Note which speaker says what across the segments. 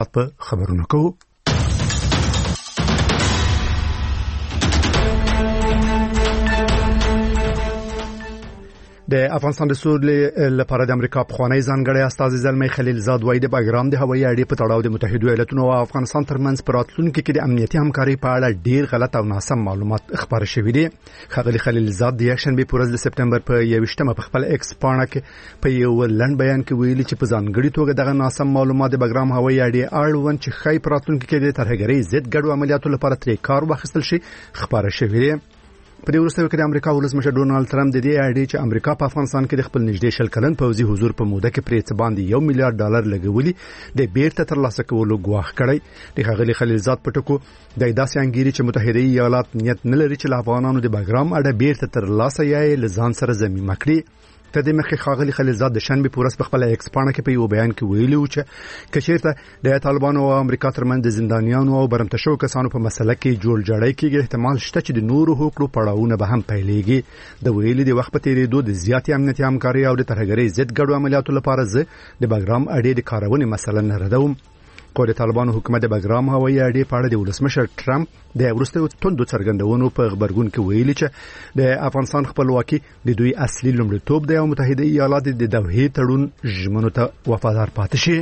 Speaker 1: تفصيلات په خبرونه کوو. د افغانستان د سولې لپاره د امریکا پخوانی ځانګړی استازی زلمی خلیلزاد وایي د بګرام د هوایي اډې په تړاو د متحده ایالاتونو او افغانستان ترمنځ په راتلونکي کې د امنیتي همکارۍ په اړه ډیر غلط او ناسم معلومات خبر شوي دي. ښاغلي خلیلزاد د یکشنبه په ورځ د سپتمبر په 21مه په خپل ایکس پاڼه کې په یو لنډ بیان کې ویلي چې په ځانګړي توګه دغه ناسم معلومات د بګرام هوایي اډې اړوند چې خای په راتلونکي کې د ترهګرۍ ضد ګډو عملیاتو لپاره ترې کار واخیستل شي خبر شوي دي. په دې وروسته کې د امریکا ولسمشر ډونالد ټرمپ د دې اړې چې امریکا په افغانستان کې د خپل نږدې شل کلن پوځي حضور په موده کې پرې څه باندې $1 میلیارډ لګولي د بیرته ترلاسه کولو ګواښ کړی. د ښاغلي خلیلزاد په ټکو د داسې انګیري چې متحده ایالات نیت نه لري چې افغانانو د بګرام اډه بیرته ترلاسه یې لزان سره ضمیمه کړي. تدې مخکې ښاغلي خلیلزاد د شنبه په ورځ په خپل ایکس پاڼه کې په یو بیان کې ویلي و چې کچېرته د طالبانو او امریکا ترمنځ د زندانیانو او برمته شو کسانو په مسله کې جوړجاړی کېږي احتمال شته چې د نورو حقوقو پړاوونه به هم پیلېږي. د ویلي د وخت په تیریدو د زیاتې امنیتي همکارۍ او د ترهګرۍ ضد ګډو عملیاتو لپاره زه د بګرام اډې د کارونې مسله نه ردوم. خو د طالبانو حکومت د بګرام هوایي اډې په اړه د ولسمشر ټرمپ د وروستیو توندو څرګندونو په خبرګون کې ویلي چې د افغانستان خپلواکي د دوی اصلي لومړیتوب دی او متحده ایالات د دوحې تړون ژمنو ته وفادار پاتې شي.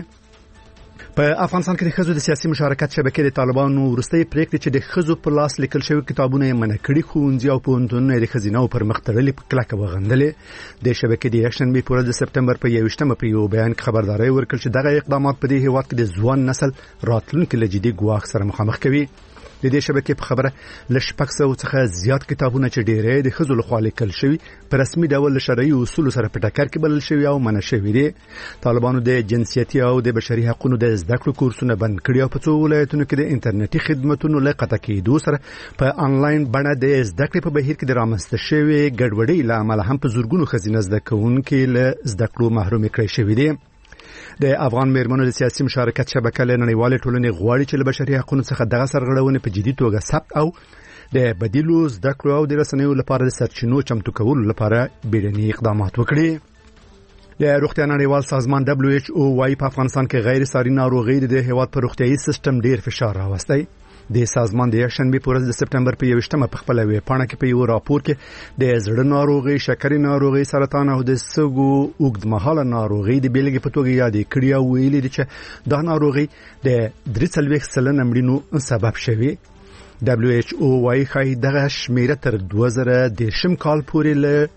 Speaker 1: په افغانستان کې د ښځو د سیاسي مشارکت شبکې د طالبانو وروستي پریکړې چې د ښځو په لاس لیکل شوی کتابونه یې منع کړي ښوونځي او پوهنتونونه د ښځینه پر مخ تړلي په کلکه وغندلې. د شبکې د یکشنبه په ورځ د سپتمبر په 21مه په یو بیان کې خبرداري ورکړه چې دغه اقدامات په دې هیواد کې د ځوان نسل راتلونکي له جدي ګواښ سره مخامخ کوي. د دې شبکې په خبره ل 600 څخه زیات کتابونه چې ډېرې د ښځو لخوا لیکل شوی په رسمي ډول شرعي اصول سره په ټکر کې بلل شوی او منع شوی دي. طالبانو د جنسيتي او د بشري حقوقو د زده کړو کورسونه بند کړي او په څو ولایتونو کې د انټرنیټي خدماتو له قطع کېدو سره په انلاین بڼه د زده کړې په بهیر کې د رامنځته شوی ګډوډۍ له امله هم په زورګونو ښځینه زده کوونکي له زده کړو محروم کړي شوی دي. د افغان مېرمنو د سیاسي مشارکت شبکې له نړیوالې ټولنې غواړي چې له بشري حقوقو څخه دغه سرغړونې په جدي توګه ثبت او د بدیلو زده کړو او د رسنیو لپاره د سرچینو چمتو کولو لپاره بیړني اقدامات وکړي. د روغتیا نړیوال سازمان WHO وايي په افغانستان کې غیر ساري ناروغي د هیواد پر روغتيایي سیستم ډیر فشار راوستی. د سازمان د یکشنبه په ورځ د سپتمبر په 21مه په خپل ویب پاڼه کې په یو راپور کې د زړه ناروغي، شکرې ناروغي، سرطان او د سږو اوږدمهاله ناروغي د بیلګې په توګه یادې کړې او ویلي دي چې دا ناروغي د 43% مړینو سبب شوي. WHO وايي خای دغه شمیره تر 2010 کال پورې له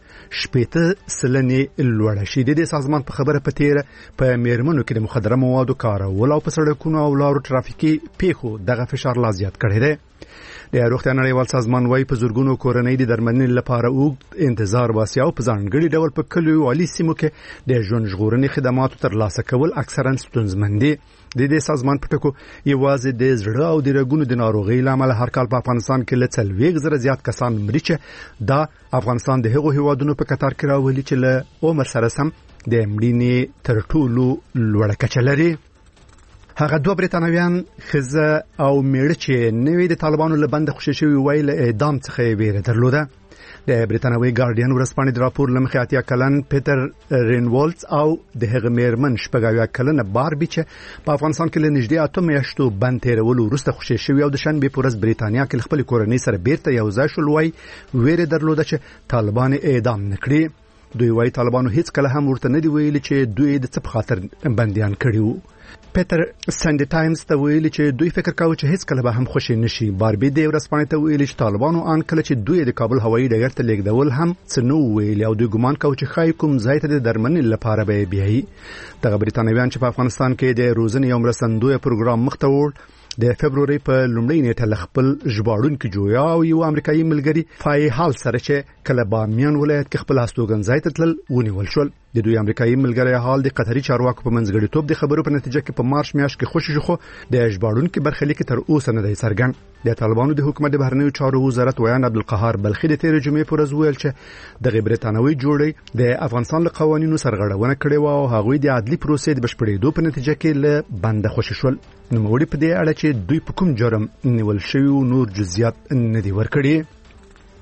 Speaker 1: 80% لوړه شي. د سازمان په خبره په تیر په میرمنو کې د مخدره موادو کارول او په سړکونو او لارو ترافیکي پیښو دغه فشار لا زیات کړی دی. د روغتیا نړیوال سازمان وايي په زورګونو کورنۍ د درملنې لپاره اوږد انتظار واسي او په ځانګړي ډول په کلیو او سیمو کې د ژوند ژغورنې خدماتو ترلاسه کول اکثرا ستونزمن دي. د دې سازمان په ټکو یوازې د زړه او د رګونو د ناروغۍ لامل هر کال په افغانستان کې له 40,000 زیات کسان مري چې دا افغانستان د هغو هیوادونو په کتار کې راولي چې له عمر سره سم د مړینې تر ټولو لوړه کچه لري. هغه دوه بریتانویان خزه او میړه چې نوې د طالبانو له بند خوشی شوی ویل اعدام څخه ویره درلوده. د بریتانوي ګارډین ورځپاڼې د راپور لمخې اتیا کلن پیټر رینولټس او د هغه میرمن شپږاویا کلن باربي چې په افغانستان کې له نږدې 8 میاشتو بند تیرولو وروسته خوشی شوی او د شنبه په ورځ بریتانیا کې خپل کورنۍ سره بیرته یو ځای شول وای ویره درلوده چې طالبان اعدام نکړي. دوی وای طالبانو هیڅ کله هم ورته نه دی ویلي چې دوی د څه په خاطر بنديان کړیو. پیټر سنډي ټایمز ته ویلي چې دوی فکر کاوه چې هیڅ کله به هم خوشی نشي. باربي د ورځپاڼې ته ویلي چې طالبانو ان کله چې دوی د کابل هوایي ډګر ته لیږدول هم څه نو ویلي او دوی ګمان کاوه چې خای کوم ځای ته د درملنې لپاره به بیایي. دغه بریتانویان چې په افغانستان کې د روزنې او مرستندوی پروګرام مخ ته وړ د فبرवरी په لومړۍ نیټه ل خپل ژباړونکو جویا او یو امریکایي ملګری فای حال سره چې کله بامیان ولایت کې خپل هستوګن ځای ته تلل ونیول شول. د دوی امریکایي ملګری حال د قطري چارواکو په منځګړیتوب د خبرو په نتیجه کې په مارچ میاشت کې خوشی شو د ژباړونکو برخلیک تر اوسه نه دی څرګند. د طالبانو د حکومت د بهرنیو چارو وزارت ویان عبدالقهار بلخي د تیر جمعې پر ورځ ویل چې د بریتانوي جوړې د افغانستان له قوانینو سرغړونه کړې و او هغوی د عدلي پروسې د بشپړېدو په نتیجه کې له بند خوشی شول. نو موږ په دې اړه چې دوی په کوم جرم نیول شوی نور جزئیات نه دي ورکړي.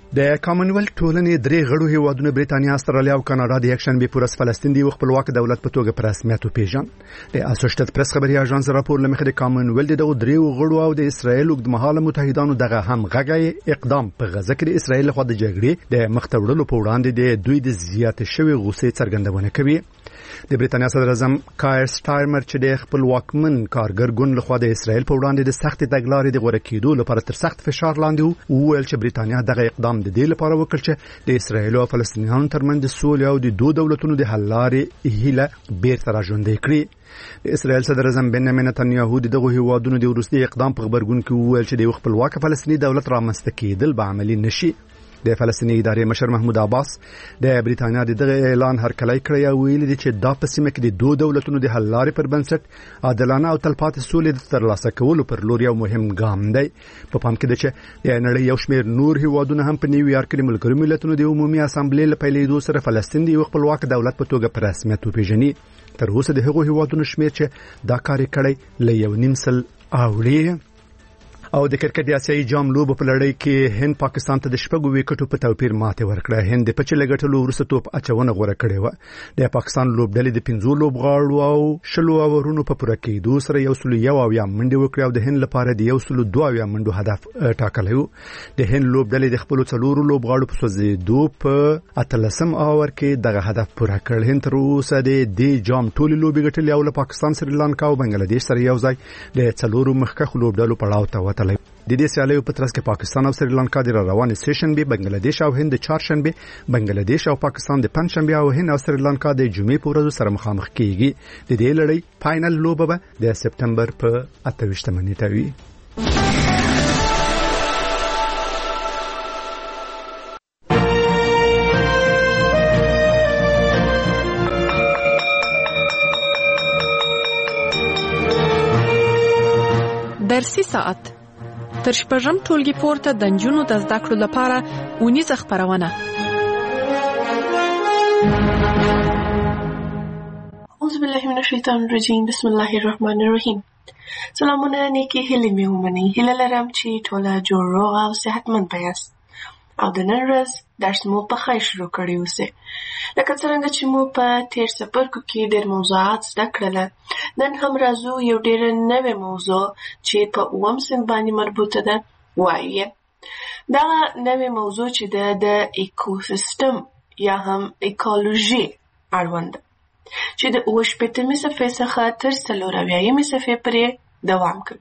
Speaker 1: د کامنولت ټولنې درې غړو هیوادونو بریټانیا، استرالیا او کاناډا د یکشنبه پورس فلسطین دی خپلواک دولت په توګه په رسمیت وپیژن. د اسوسییټډ پریس خبري اژانس راپور لمخې د کامنولت د درې غړو او د اسرایل اوږدمهاله متحدانو دغه همغږي اقدام په غزه کې د اسرایل خو د جګړې د مختورلو په وړاندې د دوی د زیات شوی غوسې څرګندونه کوي. د بریټانیا صدر اعظم کایر سټارمر چې د خپل واکمن کارګر ګوند لخوا د اسرایل په وړاندې د سخت تګلارې د غوړه کېدو لپاره تر سخت فشار لاندې وویل چې بریټانیا دغه اقدام د دې لپاره وکړ چې د اسرایل او فلسطینیانو ترمنځ د سولې او د دوه دولتونو د حل لارې هیله بیرته راژوندۍ کړي. د اسرایل صدر اعظم بنیامین نتنیاهو دغه هیوادونو د وروستي اقدام په خبرګون کې وویل چې د خپلواک فلسطیني دولت رامنځته کېدل به عملي نشي. د فلسطیني ادارې مشر محمود عباس د بریټانیا دغه اعلان هرکلی کړی او ویلي چې دا په سیمه کې د دوه دولتونو د حل لارې پر بنسټ عادلانه او تلپاتې سولې د ترلاسه کولو پر لور یو مهم ګام دی. په پام کې ده چې د نړۍ یو شمېر نور هیوادونه هم په نیویارک کې د ملګرو ملتونو د عمومي اسامبلې له پیلېدو سره فلسطین د خپلواک دولت په توګه په رسمیت وپیژني. تر اوسه د هغو هیوادونو شمېر چې دا کار کړی له 1.5 سل اوړي. او د کرکټ د اسیایي جام لوبو په لړۍ کې هند پاکستان ته د شپږو وکټو په توپیر ماته ورکړه. هند د پچې لګټلو وروسته توپ اچونه غوړه کړې و. د پاکستان لوبډلې د 15 لوبغاړو او 10 اورونو په پوره کېدو سره 101 منډې وکړې او د هند لپاره د 102 منډو هدف ټاکلی و. د هند لوبډلې د خپل 4 لوبغاړو په سوځېدو په 18 اور کې دغه هدف پوره کړ. هند تر اوسه د جام ټولې لوبې ګټلې او له پاکستان، سریلانکا او بنگلاديش سره یو ځای د 4 مخکښ لوبډلو پړاو ته د دې سیالیو په ترڅ کې پاکستان او سریلانکا د روانې سیشنبه، بنگلاديش او هند د چهارشنبه، بنگلاديش او پاکستان د پنځشنبه او هند او سریلانکا د جمعې په ورځ سره مخامخ کیږي. د دې لړۍ فائنل لوبه به د سپتمبر په 28 نیټه وي.
Speaker 2: درسي ساعت تر شپږم ټولګي پورته د نجونو د زده کړو لپاره اونیزه خپرونه.
Speaker 3: اعوذ بالله من الشیطان الرجیم، بسم الله الرحمن الرحیم. سلامونه، نیکی هیلې مې ومنئ. هیله لرم چې ټوله جوړ روغ او صحتمند یاست او د نن ورځ درس مو په خیر شروع کړی اوسئ. لکه څنګه چې مو په تیر څپرکو کې ډېر موضوعات زده کړله، نن هم راځو یو ډېر نوې موضوع چې په 9 صنف باندې مربوطه ده وایي. دا نوې موضوع چې د ایکوسیستم یا هم ایکولوژي اړوند ده چې د 58مې صفحې څخه تر 480مې صفحې پورې دوام کوي.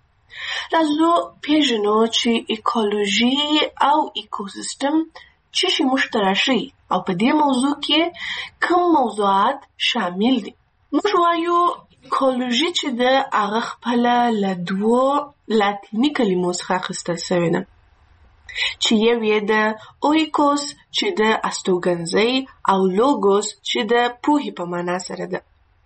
Speaker 3: راځو پیژنو چې ایکولوژي او ایکوسیستم څه شی مشترک شي او په دې موضوع کې کوم موضوعات شامل دي. موږ وایو ایکولوژي چې د هغه خپل له دوو لاتینی کلمو څخه اخیستل شوې ده چې یو یې د اویکوس چې د استوګنځي او لوګوس چې د پوهې په معنا سره ده.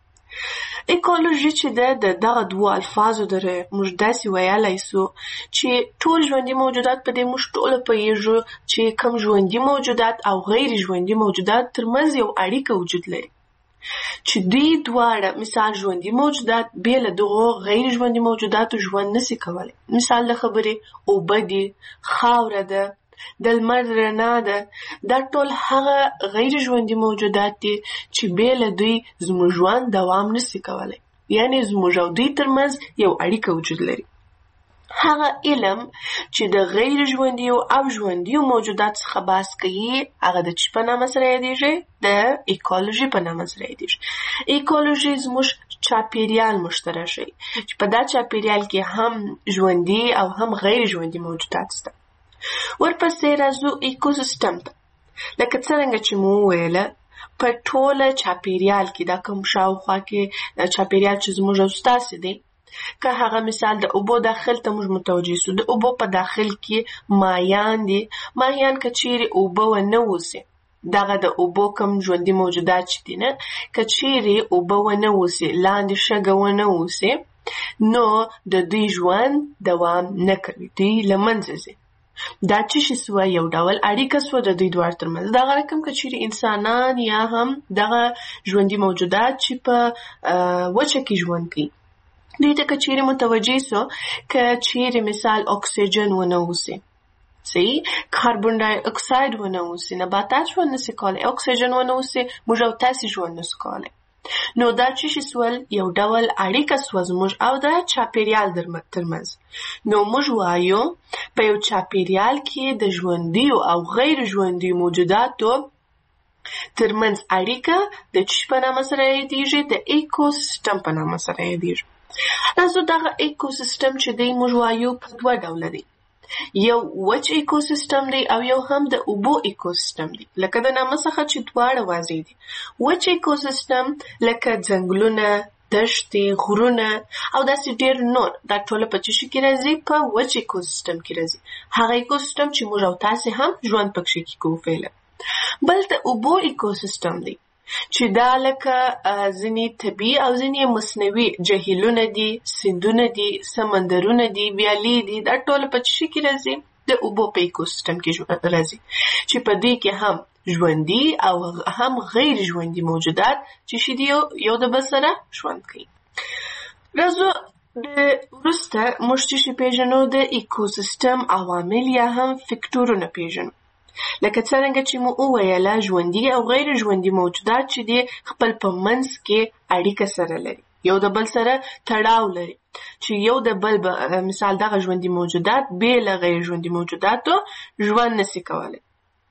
Speaker 3: ایکولوژي چې د دغه دوه الفاظو دره موږ داسې ویلای سو چې ټول ژوندي موجودات په دې موږ ټول پوهیږو چې کوم ژوندي موجودات او غیر ژوندي موجودات ترمنځ یو اړیکه وجود لري چې دوی دواړه مثال ژوندي موجودات بې له دغو غیر ژوندي موجوداتو ژوند نشي کولی. مثال د خبرې اوبه دي، خاوره ده، د لمر رڼا ده، دا ټول هغه غیر ژوندي موجودات دي چې بې له دوی زموږ ژوند دوام نشي کولی، یعنی زموږ او دوی ترمنځ یو اړیکه وجود لري. هغه علم چې د غیر ژوندیو او ژوندیو موجودات څخه بحث کوي هغه د چی په نامه سره یادیږي؟ د ایکولوژي په نامه سره یادیږي. ایکولوژي زموږ چاپیریال مشترک شي چې په دا چاپیریال کې هم ژوندي او هم غیر ژوندي موجودات شته. ورپسې راځو ایکوسیستم ته. لکه څنګه چې مو ویله په ټوله چاپیریال کې دا کوم شاوخوا کې چاپیریال چې زموږ او ستاسې دی، که هغه مثال د اوبو داخل ته موږ متوجه سو، د اوبو په داخل کې ماهیان دي. ماهیان که چیرې اوبه ونه اوسي، دغه د اوبو کوم ژوندي موجودات چې دي نه، که چیرې اوبه ونه اوسي، لاندې شګه ونه اوسي، نو د دوی ژوند دوام نه کوي، دوی له منځه ځي. دا چې شي سوه یو ډول اړیکه سوه د دوی دواړو ترمنځ. دغه رقم که چیرې انسانان یا هم دغه ژوندي موجودات چې په وچه کې ژوند کوي، دوی ته که چیرې متوجه سو که چیرې مثال اکسیجن ونه اوسي، صحیح کاربن ډای اکساید ونه اوسي نباتات ژوند نشي کولی اکسیجن ونه اوسي موږ او تاسو ژوند نشو کولی نو دا چې سوال یو ډول اړیکه سوز موږ او د چاپیریال ترمنځ نو موږ وایو په یو چاپیریال کې د ژوندي او غیر ژوندي موجوداتو ترمنځ اړیکه د چی په نامه سره یادیږي د ایکوسیستم په نامه سره یادیږي تاسو دغه ایکوسیستم چې دی موږ وایو په دوه ډول دی یو وچ ایکوسیستم دی او یو هم د اوبو ایکوسیستم دی لکه د نامه څخه چې دواړه واضح دي وچ ایکوسیستم لکه ځنګلونه دښتې غرونه او داسې ډیر نور دا ټول په چی کې راځي په وچ ایکوسیستم کې راځي هغه ایکوسیستم چې موږ او تاسو هم ژوند پکې کوو فعلا بل د اوبو ایکوسیستم دی چې دا لکه ځینې طبیعي او ځینې مصنوعي جهیلونه دي سیندونه دي سمندرونه دي ویالې دي دا ټول په چی کې راځي د اوبو په ایکوسیستم کې راځي چې په دې کې هم ژوندي او هم غیر ژوندي موجودات چې شي دي یو د بل سره ژوند کوي راځو د وروسته موږ چې پیژنو د ایکوسیستم عوامل یا هم فکټورونه پیژنو لکه څنګه چې مو وویله ژوندي او غیر ژوندي موجودات چې دي خپل په منځ کې اړیکه سره لري یو د بل سره تړاو لري چې یو د بل مثال دغه ژوندي موجودات به له غیر ژوندي موجوداتو ژوند نشي کولای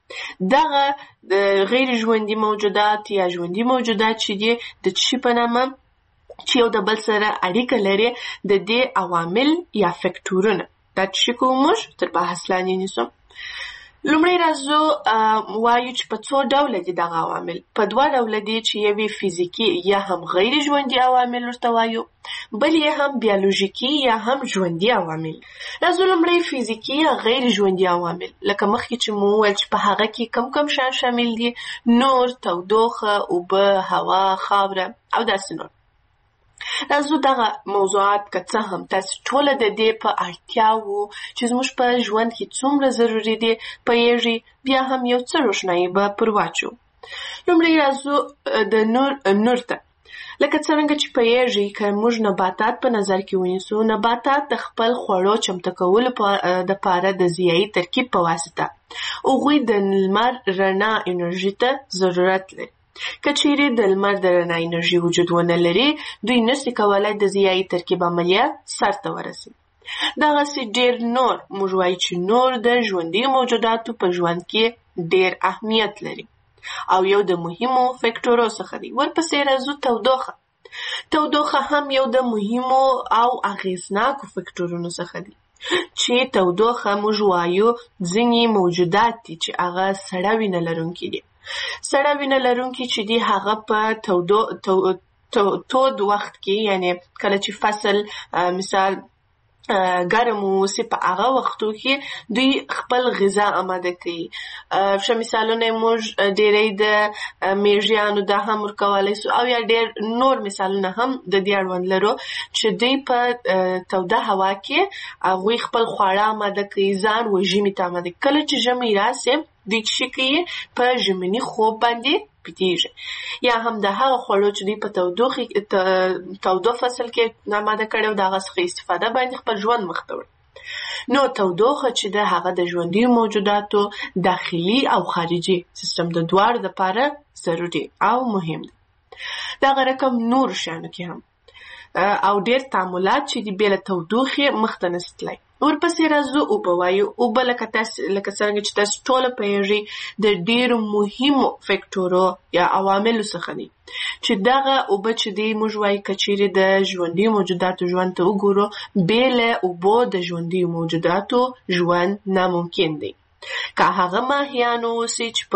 Speaker 3: دغه غیر ژوندي موجودات یا ژوندي موجودات چې دي د چی په نامه چې یو د بل سره اړیکه لري د دې عوامل یا فکټورونه دا چې کومش تر بحث لاندې نیسو لومړی راځو وایو چې په څو ډول دي دغه عوامل په دوه ډول دي چې یوې فزیکی یا هم غیر ژوندي عوامل ورته وایو بل یې هم بیولوژیکي یا هم ژوندي عوامل راځو لومړی فزیکی یا غیر ژوندي عوامل لکه مخکې چې مو وویل چې په هغه کې کم شیان شامل دي نور تودوخه اوبه هوا خاوره او داسې نور راځو دغه موضوعات که څه هم تاسو ټول د دې په اړتیا وو چې زموږ په ژوند کې څومره ضروري دي پوهیږئ بیا هم یو څه روښنایي به پر واچو لومړی راځو د نور ته لکه څنګه چې پوهیږئ که موږ نباتات په نظر کې ونیسو نباتات د خپل خوړو چمتو کولو دپاره د ضیایي ترکیب په واسطه هغوی د لمر رڼا انرژي ته ضرورت لري که چیرې د لمر د رڼا انرژي وجود ونه لري دوی نشي کولای د ضیایي ترکیب عملیه سرته ورسوي دغسې ډیر نور موږ وایو چې نور د ژوندي موجوداتو په ژوند کې ډیر اهمیت لري او یو د مهمو فکټورو څخه دی ورپسې راځو تودوخه هم یو د مهمو او اغیزناکو فکټورونو څخه دی چې تودوخه موږ وایو ځینې موجودات دي چې هغه سړه وینه لرونکي دي سړه وینه لرونکي چې دي هغه په تود وخت کې یعنی کله چې فصل مثال ګرم اوسي په هغه وختو کې دوی خپل غذا آماده کوي ښه مثالونه موږ ډېری د میږیانو دا هم ورکولی سو او یا ډېر نور مثالونه هم د دې اړوند لرو چې دوی په توده هوا کې هغوی خپل خواړه آماده کوي ځان و ژمي ته آماده کوي کله چې ژمی راسي دوی څه کوي په ژمني خوب باندې پټیږي یا هم د هغه خوړو چې دوی په تودو فصل کې آماده کړي او د هغه څخه استفاده باندې خپل ژوند مخ ته وړي نو تودوخه چې د هغه د ژوندي موجوداتو داخلي او خارجي سیستم د دواړو دپاره ضروري او مهم دی دغه رقم نور شیانو کې هم او ډېر تعاملات چې دي بې له تودوخې مخته نشي تللی ورپسې راځو اوبه وایو اوبه لکه څنګه چې تاسو ټوله پوهیږئ د ډېرو مهمو فکټورو یا عواملو څخه دي چې دغه اوبه چې دي موږ وایو که چیرې د ژوندي موجوداتو ژوند ته وګورو بې له اوبو د ژوندي موجوداتو ژوند ناممکن دی که هغه ماهیان اوسي چې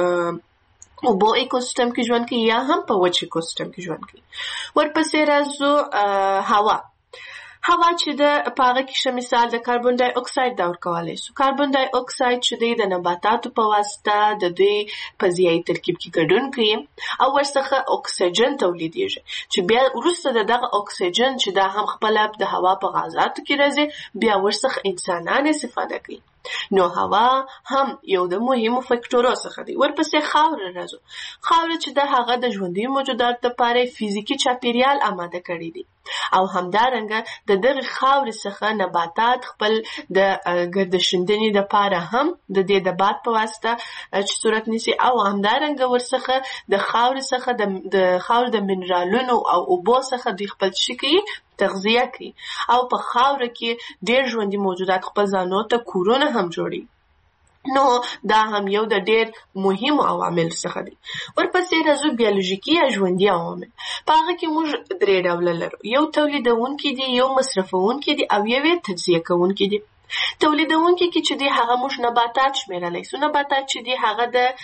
Speaker 3: په اوبو ایکوسیستم کې ژوند کوي یا هم په وچ ایکوسیستم کې ژوند کوي ورپسې راځو هوا چې د په هغه کې ښه مثال د کاربن ډای اکساید دا ورکولی سو کاربن ډای اکساید چې دی د نباتاتو په واسطه د دوی په ضیایي ترکیب کې ګډون کوي او ورڅخه اکسیجن تولیدیږي چې بیا وروسته د دغه اکسیجن چې دا هم خپله د هوا په غازاتو کې راځي بیا ورڅخه انسانان استفاده کوي نو هوا هم یو د مهمو فکټورو څخه دی ورپسې خاوره راځو خاوره چې د هغه د ژوندي موجوداتو لپاره فزیکي چاپیریال آماده کړی دی او همدارنګه د دغه خاورې څخه نباتات خپل د ګردشندنې لپاره هم د دې د باد په واسطه چې صورت نیسي او همدارنګه ورڅخه د خاورې څخه د خاورې د منرالونو او اوبو څخه دوی خپل شي تغذیه کوي او په خاوره کې ډېر ژوندي موجودات خپل ځانو ته کورونه هم جوړي. نو دا هم یو د ډېر مهمو عوامل څخه دي. ورپسې راځو بیولوژیکي یا ژوندي عوامل. په هغه کې موږ 3 ډوله لرو. یو تولیدونکي دي، یو مصرفونکي دي او یو تجزیه کوونکي دي. تولیدونکي کې چې دی هغه موږ نباتات شمیرلی سو. نباتات چې دی هغه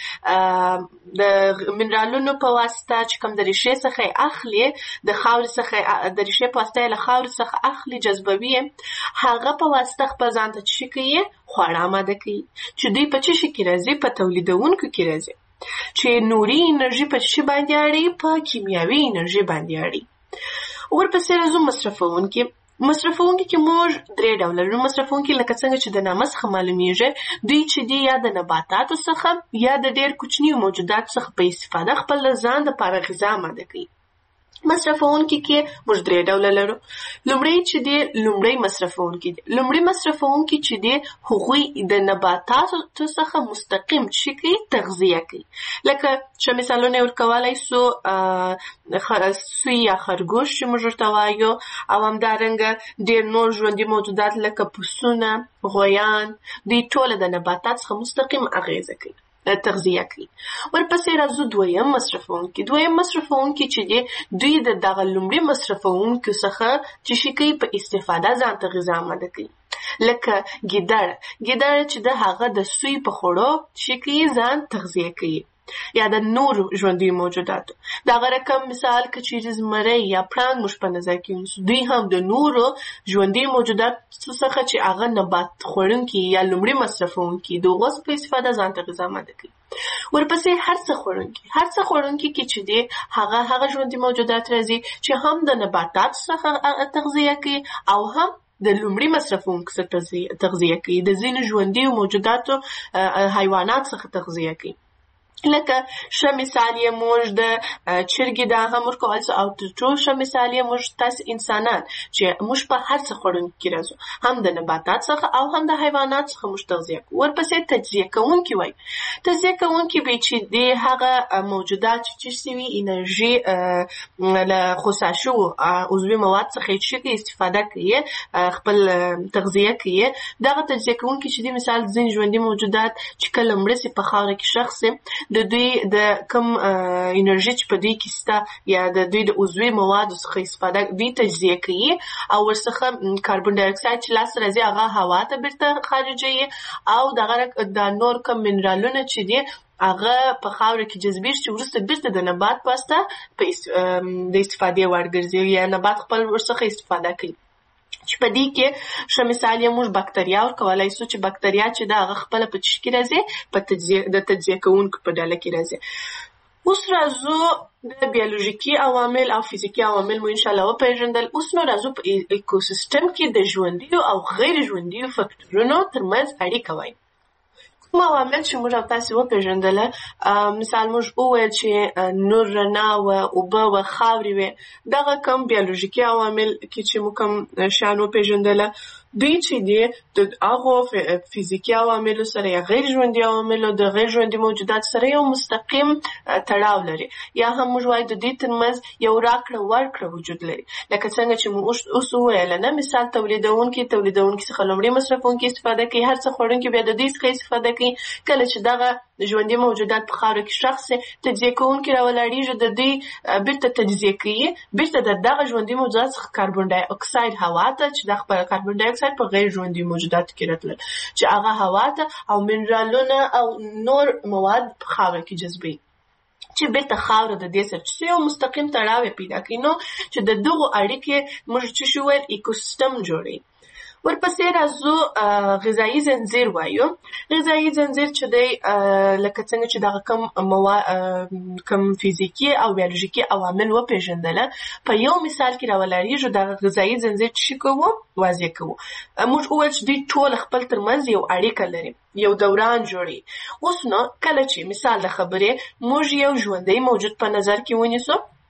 Speaker 3: د منرالونو په واسطه چې کوم د ریښې څخه اخلي، د خاورې څخه د ریښې په واسطه له خاورې څخه اخلي، جذبوي، هغه په واسطه خپل ځان ته څه کوي؟ خواړه آماده کوي. چې دوی په څه شي کې راځي؟ په تولیدونکو کې راځي. چې نوري انرژي په څه باندې اړي؟ په کیمیاوي انرژي باندې اړي. ورپسې راځو مصرفونکي. مصرفونکي کې موږ 3 ډوله لرو. مصرفونکي لکه څنګه چې د نامه څخه معلومیږي، دوی چې دی یا د نباتاتو څخه یا د ډېر کوچنیو موجوداتو څخه په استفاده خپل ځان لپاره غذا آماده کوي. مصرفونکي کې موږ 3 ډوله لرو. لومړی چې دی لومړی مصرفونکي دي. لومړی مصرفونکي چې دی هغوی د نباتاتو څخه مستقیم شي تغذیه کوي. لکه چې مثالونه ورکولای سو سوی یا خرګوش چې موږ ورته وایو او همدارنګه ډېر نور ژوندي موجودات لکه پسونه، غویان، دوی ټول د نباتات څخه مستقیم اغیزه کوي، تغذیه کوي. ورپسې راځو دویم مصرفونکي. دویم مصرفونکي چې دی دوی د دغه لومړي مصرفونکو څخه چې شي کوي په استفاده ځان ته غذا آماده کوي. لکه ګیدړه چې د هغه د سوی په خوړو شي کوي ځان تغذیه کوي یا د نور ژوندي موجوداتو. دغه رقم مثال که چیرې زمری یا پړانګ موږ په نظر کې ونیسو، دوی هم د نورو ژوندي موجوداتو څخه چې هغه نبات خوړونکي یا لومړي مصرفونکي د هغو په استفاده ځان ته غذا آماده کوي. ورپسې هر څه خوړونکي کې چې دی هغه ژوندي موجودات راځي چې هم د نباتاتو څخه تغذیه کوي او هم د لومړي مصرفونکو څخه تغذیه کوي، د ځینو ژوندي موجوداتو حیوانات څخه تغذیه کوي. لکه ښه مثال یې موږ د چرګې دا هم ورکولی سو او تر ټولو ښه مثال یې موږ تاسې انسانان چې موږ په هر څه خوړونکي کې راځو، هم د نباتات څخه او هم د حیوانات څخه موږ تغذیه کوو. ورپسې تجزیه کوونکي وایي. تجزیه کوونکي به چې دی هغه موجودات چې سوي انرژي له خصا شوو عضوي مواد څخه چې استفاده کوي خپل تغذیه کوي. دغه تجزیه کوونکي چې دی مثال ځینې ژوندي موجودات چې کله مړه سي په خاوره کې ښخ سي، د دوی د کم انرژي چې په دوی کې شته یا د دوی د عضوي موادو څخه استفاده دوی تجزیه کوي او ورڅخه کاربن ډای اکساید چې لاسته راځي هغه هوا ته بیرته خارجوي او دغه د نور کم منرالونه چې دي هغه په خاوره کې جذبېږي چې وروسته بیرته د نبات په واسطه د استفادې وړ ګرځي یا نبات خپل ورڅخه استفاده کوي. چې په دې کې ښه مثال یې موږ بکتریا ورکولی سو چې بکتریا چې دا هغه خپله په چی کې راځي؟ په د تجزیه کوونکو په ډله کې راځي. اوس راځو د بیولوژیکي عوامل او فزیکي عوامل مو انشاءالله وپېژندل. اوس نو راځو په ایکوسیستم کې د ژوندیو او غیر ژوندیو فکټورونو ترمنځ اړیکه وایو. کوم عوامل چې موږ او تاسې وپېژندله، مثال موږ وویل چې نور، رڼا وه، اوبه وه، خاورې وې. دغه کم بیولوژیکي عوامل کې چې موږ کوم شیان وپېژندله دوی چې دي د هغو فزیکي عواملو سره یا غیر ژوندي عواملو د غیر ژوندي موجودات سره یو مستقیم تړاو لري یا هم موږ وایو د دې ترمنځ یو راکړه ورکړه وجود لري. لکه څنګه چې موږ اوس وویله نه، مثال تولیدونکي څخه لومړی مصرفونکي استفاده کوي، هر څه خوړونکي بیا د دوی څخه استفاده کوي. کله چې دغه ژوندي موجودات په خاوره کې ښخ سي، تجزیه کوونکي راولاړېږي، د دوی بیرته تجزیه کوي، بیرته د دغه ژوندي موجودات څخه کاربن ډای اکساید هوا ته چې د خپل کاربن ډای اکساید په غیر ژوندي موجوداتو کې راتلل چې هغه هوا ته او منرالونه او نور مواد په خاوره کې جذبوي چې بیرته خاوره د دې سره چې یو مستقیم تړاو پیدا کوي. نو چې د دغو اړیکې موږ چې شو ویل ایکوسیستم جوړوي. ورپسې راځو غذایي زنځیر وایو. غذایي زنځیر چې دی لکه څنګه چې دغه کم فزیکي او بیولوژیکي عوامل وپېژندله، په یو مثال کې راولاړېږو دغه غذایي زنځیر چې کوو واضح کوو. موږ وویل چې دوی ټول خپل ترمنځ یو اړیکه لري، یو دوران جوړي. اوس نو کله چې مثال د خبرې موږ یو ژوندی موجود په نظر کې ونیسو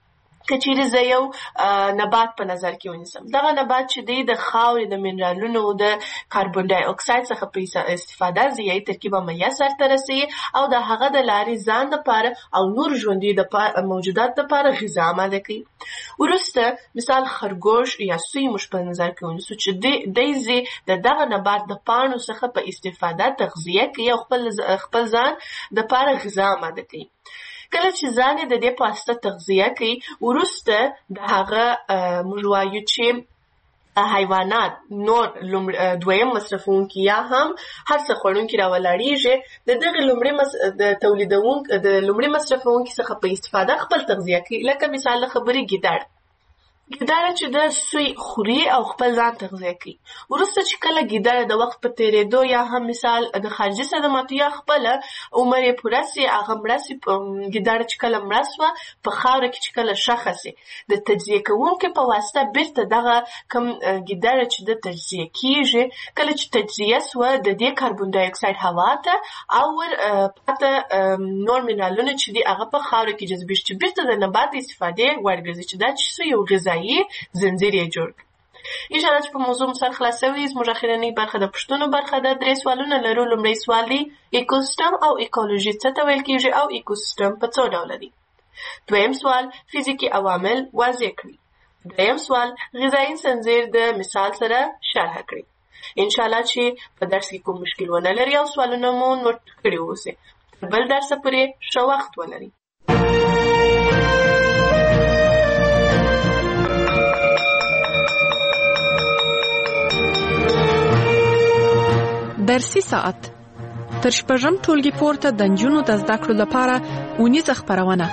Speaker 3: کچېرې زه یو نبات په نظر کې ونیسم، دغه نبات چې دی د خاورې د منرالونو د کاربن ډای اکساید څخه په استفاده ضیایي ترکیب عملیه سرته رسوي او د هغه د لارې ځان دپاره او نور ژوندي موجودات دپاره غذا آماده کوي. وروسته مثال خرګوش یا سوی موږ په نظر کې ونیسو چې دی د دغه نبات د پاڼو څخه په استفاده تغذیه کوي او خپل ځان دپاره غذا آماده کوي. کله چې ځان یې د دې په واسطه تغذیه کوي، وروسته د هغه موږ وایو چې حیوانات نور دویم مصرفونکي یا هم هر څه خوړونکي راولاړېږي د دغې د لومړي مصرفونکي څخه په استفاده خپل تغذیه کوي. لکه مثال د خبرې ګیدړ چې د سوی خوري او خپل ځان تغذیه کوي. وروسته چې کله ګیدړه د وخت په تېرېدو یا هم مثال د خارجي صدماتو یا خپله عمر یې پوره سي، هغه مړه سي، ګیدړه چې کله مړه سوه په خاوره کې چې کله ښخه سي، د تجزیه کوونکي په واسطه بیرته دغه کوم ګیدړه چې د تجزیه کېږي، کله چې تجزیه سوه د دې کاربن ډای اکساید هوا ته او پاته نور منرالونه چې دي هغه په خاوره کې جذبېږي چې بیرته د نبات د استفادې وړ ګرځي چې دا چې یو غذایي زنځیر یې جوړ کړي. انشاءالله چې په موضوع مو سر خلاصوي. زموږ اخرنۍ برخه د پوښتنو برخه ده. 3 سوالونه لرو. لومړی سوال دی ایکوسیستم او ایکولوژي څه ته ویل کېږي او ایکوسیستم په څو ډوله دی؟ دویم سوال فزیکي عوامل واضح کړي. دریم سوال غذایي زنځیر د مثال سره شرح کړي. انشاءالله چې په درس کې کوم مشکل ونه لري او سوالونه مو نوٹ کړي اوسئ. تر بل درسه پورې ښه وخت ولرئ.
Speaker 2: درسي ساعت تر شپږم ټولګي پورته د نجونو د زده کړو لپاره اونیزه خپرونه.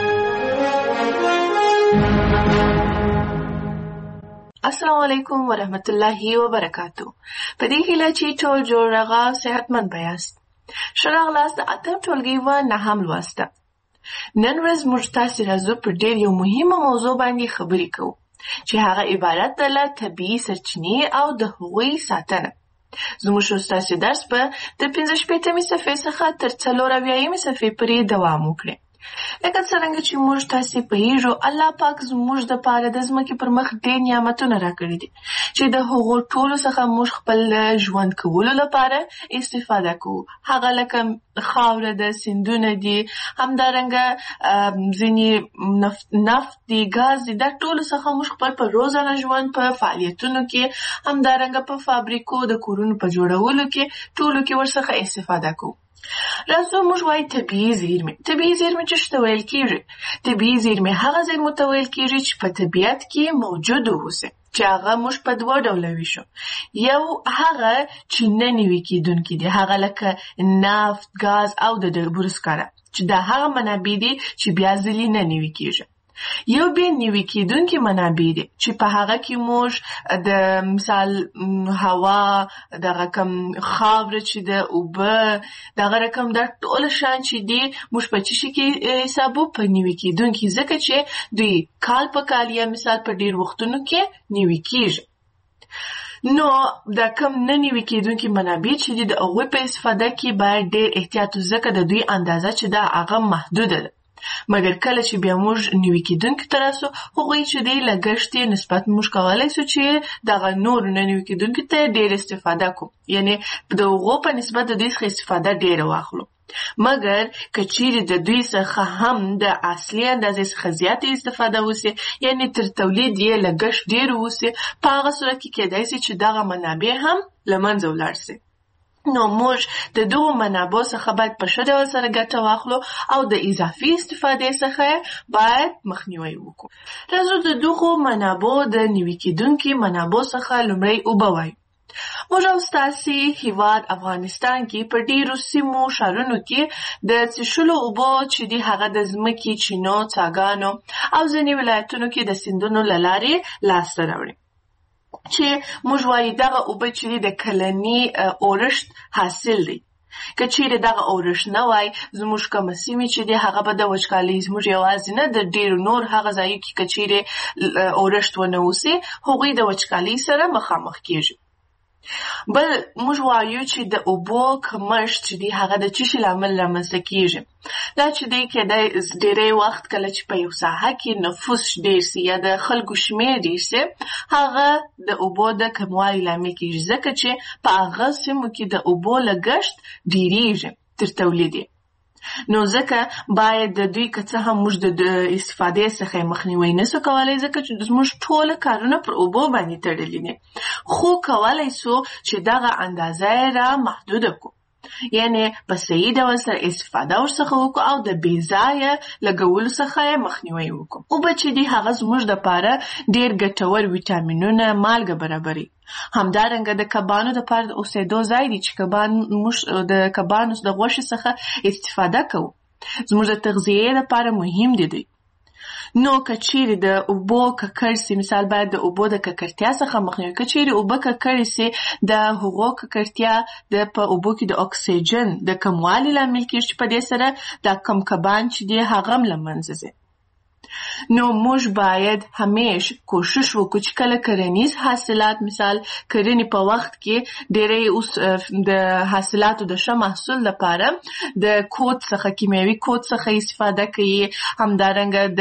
Speaker 3: السلام علیکم ورحمت الله وبرکاتو. په دې هیله چې ټول جوړ رغا صحتمند بیاست. ښه راغلاست د 8م ټولګي و 9م لوسته. نن ورځ موږ تاسې راځو پر ډېر یو مهمه موضوع باندې خبرې کوو چې هغه عبارت ده له طبیعي سرچینې او د هغوی ساتنه. زموږ ستاسو درس په د 15 صفحې څخه تر 40 صفحې پورې دوام وکړي. لکه څرنګه چې موږ تاسو پوهیږو، الله پاک زموږ د پاره د ځمکې پر مخ ډېر نعمتونه راکړي دي چې د هغو ټولو څخه موږ خپل ژوند کولو لپاره استفاده کوو. هغه لکه خاوره ده، سیندونه دي، همدارنګه ځینې نفت دي، ګاز دي. دا ټولو څخه موږ خپل په روزانه ژوند په فعالیتونو کې، همدارنګه په فابریکو د کورونو په جوړولو کې ټولو کې ورڅخه استفاده کوو. راځو موږ وایو طبیعي زیرمې. طبیعي زیرمې څه ته ویل کېږي؟ طبیعي زیرمې هغه ځای مو ته ویل کېږي چې په طبیعت کې موجود اوسي، چې هغه موږ په 2 ډوله ویشو. یو هغه چې نه نوي کېدونکي دي، هغه لکه نفت، ګاز او د ډبرو سکاره، چې دا هغه منابع دي چې بیا ځلې نه نوي کېږي. یو بیا نوي کېدونکي منابع دي چې په هغه کې موږ د مثال هوا، دغه کم خاوره چې د اوبه، دغه رقم دا ټول شان چې دي موږ په څه شي کې حسابو په نوي کېدونکي، ځکه چې دوی کال په کال یا مثال په ډېر وختونو کې نوي کېږي. نو دا کم نه نوي کېدونکي منابع چې دي د هغوی په استفاده کې باید ډېر احتیاط وشي، ځکه د دوی اندازه چې دا هغه محدوده ده. مګر کله چې بیا موږ نوي کېدونکي ته راسو، هغوی چې دی لګښت یې نسبت موږ کولی سو چې دغه نورو نه نوي کېدونکي ته ډېر استفاده کوو، یعنې د هغو په نسبت د دوی څخه استفاده ډېره واخلو. مګر که چیرې د دوی څخه هم د اصلي اندازې څخه زیاتې استفاده وسي، یعنې تر تولید یې لګښت ډېر وسي، په هغه صورت کې کېدای سي چې دغه منابع هم له منځه ولاړ سي. نو موږ د دغو منابعو څخه باید په ښه ډول سره ګټه واخلو او د اضافي استفادې څخه باید مخنیوی وکړو. راځو د دغو منابعو د نوي کېدونکي منابعو څخه لومړی اوبه وایو. موږ او ستاسې هیواد افغانستان کې په ډېرو سیمو ښارونو کې د څښلو اوبو چې دي هغه د ځمکې، چینو، څاګانو او ځینې ولایتونو کې د سیندونو له لارې لاسته راوړي، چې موږ وایو دغه اوبه چې د کلني اورښت حاصل دی. که چیرې دغه اورښت نه وای، زموږ کومه سیمې چې دي هغه به د وچکالۍ، زموږ یوازې نه د ډېرو نور هغه ځایو کې که چیرې اورښت ونه اوسي، هغوی د وچکالۍ سره مخامخ کېږي. بل موږ وایو چې د اوبو کمښت چې دی هغه د څه شي لامل رامنځته کیږي. دا چې دی کېدای ډېری وخت کله چې په یو ساحه کې نفوس ډېر سي یا د خلکو شمېر ډېر سي، هغه د اوبو د کموالي لامل کیږي، ځکه چې په هغه سیمو کې د اوبو لګښت ډېریږي تر تولید. نو ځکه باید د دوی که څه هم موږ د استفادې څخه مخنیوی نسو کولای، ځکه چې زموږ ټول کارونه پر اوبو باندې تړلي دي، خو کولای سو چې دغه اندازه را محدوده کو، یعنی په صحیح ډول سره استفاده ورڅخه وکړو او د بې ځایه لګولو څخه یې مخنیوی وکړو. اوبه چې دي هغه زموږ دپاره ډېر ګټور ویټامینونه، مالګه برابري. همدارنګه د کبانو دپاره د اوسېدو ځای دی چې موږ د کبانو د غوښې څخه استفاده کوو، زموږ د تغذیې دپاره مهم دي. نو که چیرې د اوبو ککړ سي، مثال باید د اوبو د ککړتیا څخه مخنیوی. که چیرې اوبه ککړې سي، د هغو ککړتیا په اوبو کې د اکسیجن د کموالي لامل کېږي، چې په دې سره دا کم کبان چې دي هغه هم له منځه ځي. نو موږ باید همیش کوشش وکړو چې کله کرنیز حاصلات، مثال کرنې په وخت کې ډېری اوس د حاصلاتو د ښه محصول لپاره د کود څخه، کیمیاوي کود څخه استفاده کوي، همدارنګه د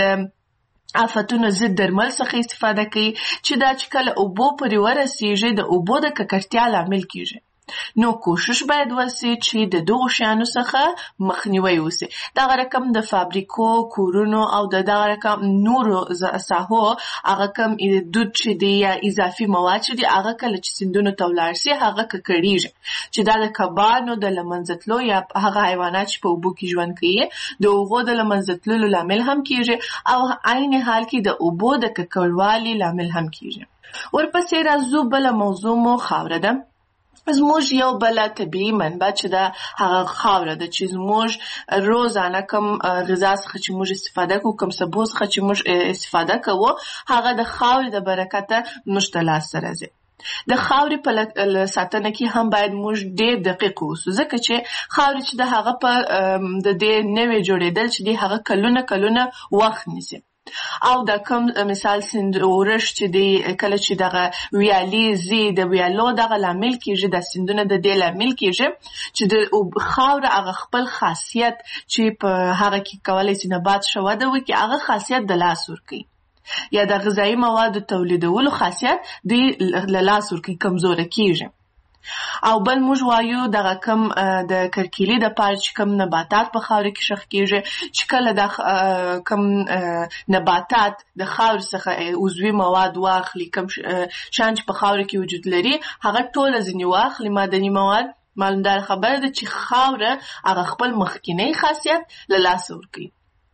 Speaker 3: آفتونو ضد درمل څخه استفاده کوي، چې دا چې کله اوبو پورې ورسیږي د اوبو د ککړتیا لامل کیږي. نو کوشش باید وسي چې د دغو شیانو څخه مخنیوی وسي. دغه رقم د فابریکو، کورونو او دغه رقم نورو ساحو هغه کم دود چې دی یا اضافي مواد چې دی هغه کله چې سیندونو ته ولاړ سي هغه ککړیږي، چې دا د کبانو د له منځه تلو یا هغه حیوانات چې په اوبو کې ژوند کوي د هغو د له منځه تللو لامل هم کیږي، او عین حال کې د اوبو د ککړوالي لامل هم کیږي. ورپسې راځو بله موضوع مو خاوره ده. زموږ یو بله طبیعي منبع چې ده هغه خاوره ده، چې زموږ روزانه کم غذا څخه چې موږ استفاده کوو، کم سبو څخه چې موږ استفاده کوو، هغه د خاورې د برکته موږ ته لاسته راځي. د خاورې په ساتنه کې هم باید موږ ډېر دقیق اوسو، ځکه چې خاورې چې ده هغه په د دې نوې جوړېدل چې دي هغه کلونه وخت نیسي. او دا کم مثال سیند اورش چې دی کله چې دغه ویالې زی د ویالو دغه لامل کېږي، د سیندونه د دې لامل کېږي چې د خاوره هغه خپل خاصیت چې په هغه کې کولی سي نبات ښه وده وکړي، هغه خاصیت د لاس ورکوي، یا د غذایي موادو تولیدولو خاصیت دوی له لاس ورکوي، کمزوره کېږي. او بل موږ وایو دغه کم د کرکیلې دپاره چې کم نباتات په خاوره کې ښخ کېږي، چې کله د کم نباتات د خاورې څخه عضوي مواد واخلي، کم شیان چې په خاوره کې وجود لري هغه ټوله ځینې واخلي معدني مواد، معلومدار خبره ده چې خاوره هغه خپل مخکینی خاصیت له لاسه ورکوي.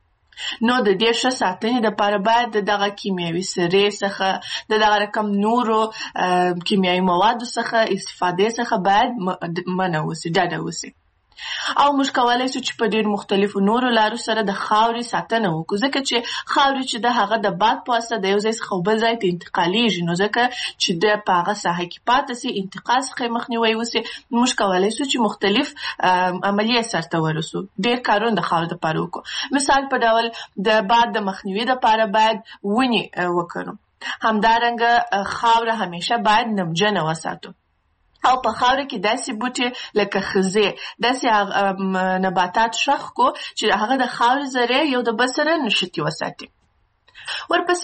Speaker 3: نو د دې ښه ساتنې دپاره باید د دغه کیمیاوي سرې څخه، د دغه رقم نورو کیمیاوي موادو څخه استفادې څخه باید منع وسي، ډډه وسي. او موږ کولی سو چې په ډېر مختلفو نورو لارو سره د خاورې ساتنه وکړو، ځکه چې خاورې چې د هغه د باد په واسطه د یو ځای څخه بل ځای ته انتقالیږي، نو ځکه چې د په هغه ساحه کې پاته سي، انتقال څخه مخنیوی وسي، موږ کولی سو چې مختلف عملیې سرته ورسو، ډېر کارونه د خاورې دپاره وکړو. مثال په ډول د باد د مخنیوي دپاره باید ونې وکرو، همدارنګه خاوره همیشه باید نمجنه وساتو، او په خاوره کې داسې بوټي لکه خزې، داسې نباتات ښخ کو چې هغه د خاورې ذرې یو د بل سره نښتي وساتي. ورپسې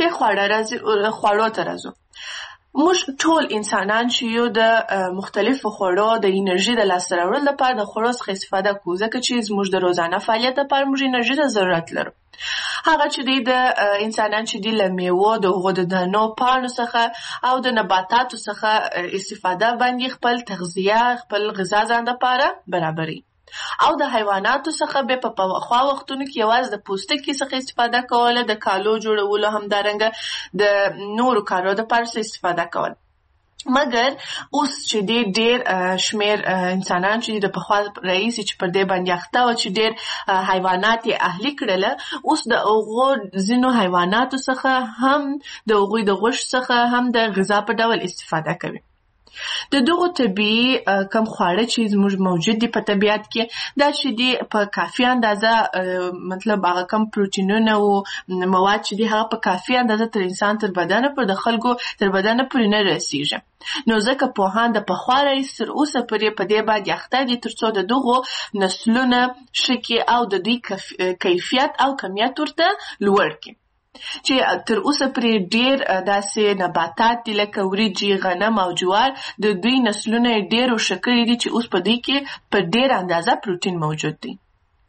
Speaker 3: خوړو ته راځو. موږ ټول انسانان چې یو د مختلفو خوړو د انرژي د لاسته راوړلو لپاره د خوړو څخه استفاده کوو، ځکه چې زموږ د روزانه فعالیت لپاره موږ انرژي ته ضرورت لرو. هغه چې دی د انسانان چې دی له میوو، د هغو د دانو، پاڼو څخه او د نباتاتو څخه استفاده باندې خپل تغذیه، خپل غذا ځان دپاره برابروي. او د حیواناتو څخه به په پخوا وختونو کې یوازې د پوستکي څخه استفاده کوله، د کالو جوړولو، همدارنګه د نورو کارو دپاره استفاده کوله. مګر اوس چې ډېر شمېر انسانان چې د پخوا راهیسې چې پر دې باندې اخته وه چې ډېر حیوانات یې اهلي کړله، اوس د هغو ځینو حیواناتو څخه هم د هغوی د غوښې څخه هم د غذا په ډول استفاده کوي. د دغو طبيعي کم خواړه چې زموږ موجود دي په طبیعت کې دا چې دي په کافي اندازه مطلب هغه کم پروتینونه او مواد چې دي هغه په کافي اندازه تر انسان تر بدن پر د خلکو تر بدن پورې نه رسیږي. نو ځکه پوهان د پخوا راهیسې تر اوسه پورې په دې باندې اخته دي ترڅو د دغو نسلونه ښه کړي او د دوی کیفیت او کمیت ورته لوړ کړي. چې تر اوسه پرې ډېر داسې نباتات دي لکه وریجې، غنم او جوار د دوی نسلونه ډېر ښه کړي دي چې اوس په دوی کې په ډېر اندازه پروتین موجود دی.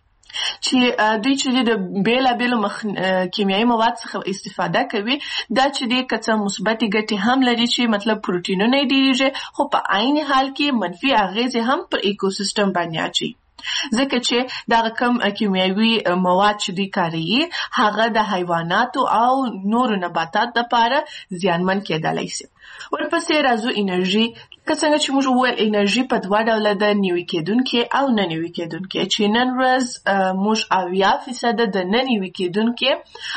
Speaker 3: چې دوی چې د بیلابیلو کیمیاوي مواد څخه استفاده کوي دا چې د که څه مثبتې ګټې هم لري چې مطلب پروتینونه یې ډېرېږي خو په عین حال کې منفي اغېزې هم پر ایکوسیستم باندې اچوي. ځکه چې دا کم کیمیاوي مواد چې دوی کاروي هغه د حیواناتو او نورو نباتاتو لپاره زیانمن کېدلی شي. ورپسې راځو انرژي. که څنګه چې موږ وویل انرژي په دوه ډوله ده، نوي کېدونکې او نه نوي کېدونکې، چې نن ورځ موږ 80% د نه نوي کېدونکې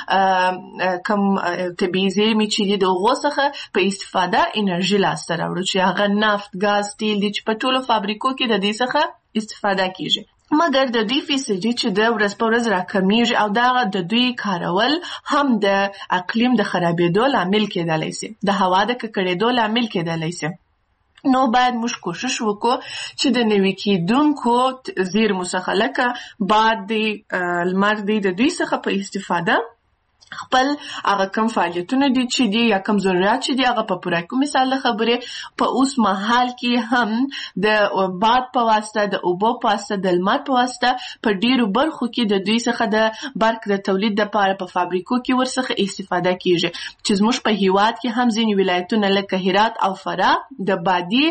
Speaker 3: کم طبیعي زېرمې چې دي د هغو څخه په استفاده انرژي لاسته راوړو چې هغه نفت، ګاز، تیل دي چې په ټولو فابریکو کې د دې څخه استفاده کیږي. مګر د دوی فیصدي چې د ورځ په ورځ راکمیږي او دا د دوی کارول هم د اقلیم د خرابېدو لامل کېدلی شي، د هوا د ککړېدو لامل کېدلی شي. نو باید موږ کوشش وکړو چې د نوي کېدونکو زیرمو څخه لکه باد دی، لمر دی، د دوی څخه په استفاده خپل هغه کم فعالیتونه دي چې دي یا کم ضرورت چې دي هغه په پوره کوو. مثال خبرې په اوس مهال کې هم د باد په واسطه، د اوبو په واسطه، د لمر په واسطه په ډیرو برخو کې د دوی څخه د برق د تولید لپاره په فابریکو کې ورڅخه استفاده کیږي. چې زموږ په هیواد کې هم ځینې ولایتونه لکه هرات او فراه د بادي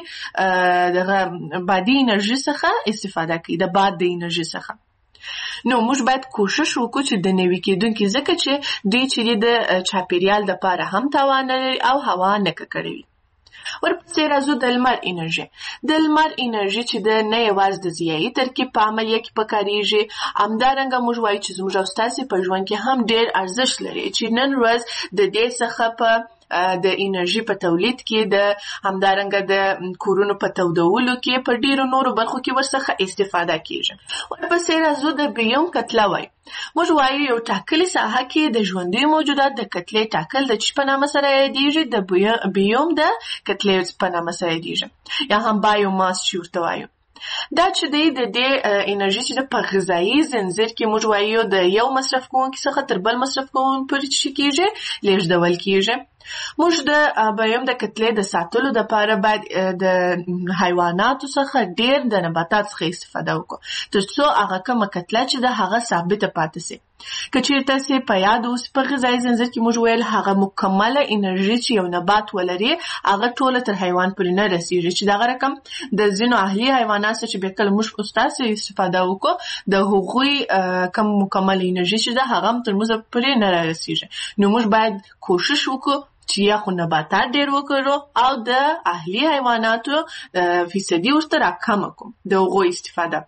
Speaker 3: انرژي څخه استفاده کوي، د باد د انرژي څخه. نو موږ باید کوشش وکړو چې د نوي کېدونکي ځکه چې دوی چې د چاپیریال لپاره هم تاوان لري او هوا نه ککړوي. ورپسې راځو د لمر انرژي. د لمر انرژي چې د نه یوازې د ضیایي ترکیب په عملیه کې پکارېږي، همدارنګه موږ وایو چې زموږ او ستاسې په ژوند کې هم ډېر ارزښت لري چې نن ورځ د دې څخه په د انرژي په تولید کې د همدارنګه د کورونو په تودولو کې په ډیرو نورو برخو کې ورڅخه استفاده کیږي. ورپسې راځو د بیوم کتله وایو. موږ وایو یو ټاکلې ساحه کې د ژوندیو موجودات د کتلې ټاکل د چی په نامه سره یادیږي، د بیوم د کتلې په نامه سره یادیږي یا هم بایوماس چې ورته وایو. دا چې د دې انرژي چې په غذایي زنځیر کې موږ وایو د یو مصرف کوونکي څخه تر بل مصرف کوونکي پورې چې کیږي لیږدول کیږي. موږ د بیوم د کتلې د ساتلو لپاره باید د حیواناتو څخه ډیر د نباتات څخه استفاده وکړو ترڅو هغه کومه کتله چې د هغه ثابته پاتې شي. که چیرې تاسې په یاد اوس په غذایي زنځیر کې موږ ویل هغه مکمله انرژي چې یو نبات ولري هغه ټوله تر حیوان پورې نه رسیږي، چې دغه رقم د ځینو اهلي حیواناتو چې به کله موږ ستاسې استفاده وکړو د هغوی کم مکمله انرژي چې ده هغه تر موږ پورې نه رسیږي. نو موږ باید کوشش وکړو چې یا خو نباتات ډیر وکړو او د اهلي حیواناتو فیصدي ورته راکمه کړو د هغوی استفاده.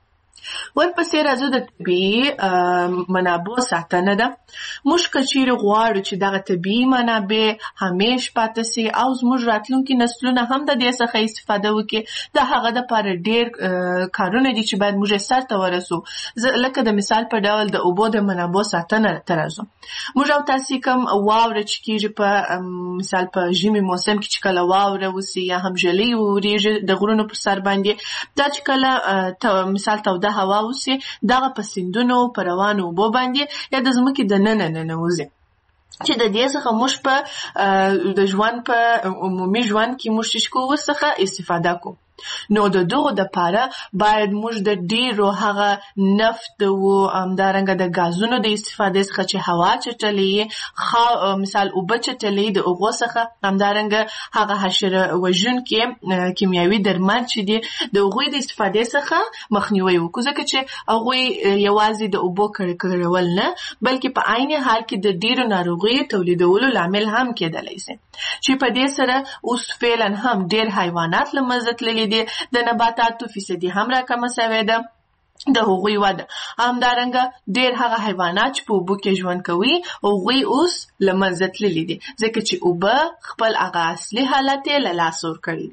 Speaker 3: ورپسې راځو د طبیعي منابعو ساتنه ده. موږ که چیرې غواړو چې دغه طبیعي منابع همیش پاتې سي او زموږ راتلونکي نسلونه هم د دې څخه استفاده وکړي، د هغه دپاره ډېر کارونه دي چې باید موږ یې سرته ورسو. لکه د مثال په ډول د اوبو د منابعو ساتنه ته راځو. موږ او تاسې کوم واوره چې کېږي په مثال په ژمي موسم کې چې کله واوره وسي یا هم ژلۍ وورېږي د غرونو پر سر باندې، دا چې کله مثال توده هوا وسي دغه په سیندونو په روانو اوبو باندې یا د ځمکې دننه ننوځي، چې د دې څخه موږ په د ژوند په عمومي ژوند کې موږ ورڅخه استفاده کوو. نو د دغو دپاره باید موږ د ډیرو هغه نفت او همدارنګه د ګازونو د استفادې څخه چې هوا چټلې مثال اوبه چټلې د هغو څخه همدارنګه هغه حشره وژونکي کیمیاوي درمل چې دي د هغوی د استفادې څخه مخنیوی وکړو، ځکه چې هغوی یوازې د اوبو کړکړول نه بلکې په عین حال کې د ډیرو ناروغیو تولیدولو لامل هم کېدلی شي، چې په دې سره اوس فعلا هم ډیر حیوانات له منځه تللي دي، د نباتاتو فیصدي هم راکمه شوې ده د هغوی وده. همدارنګه ډیر هغه حیوانات چې په اوبو کې ژوند کوي هغوی اوس له منځه تللي دي، ځکه چې اوبه خپل هغه اصلي حالت یې له لاسه ورکړي دي.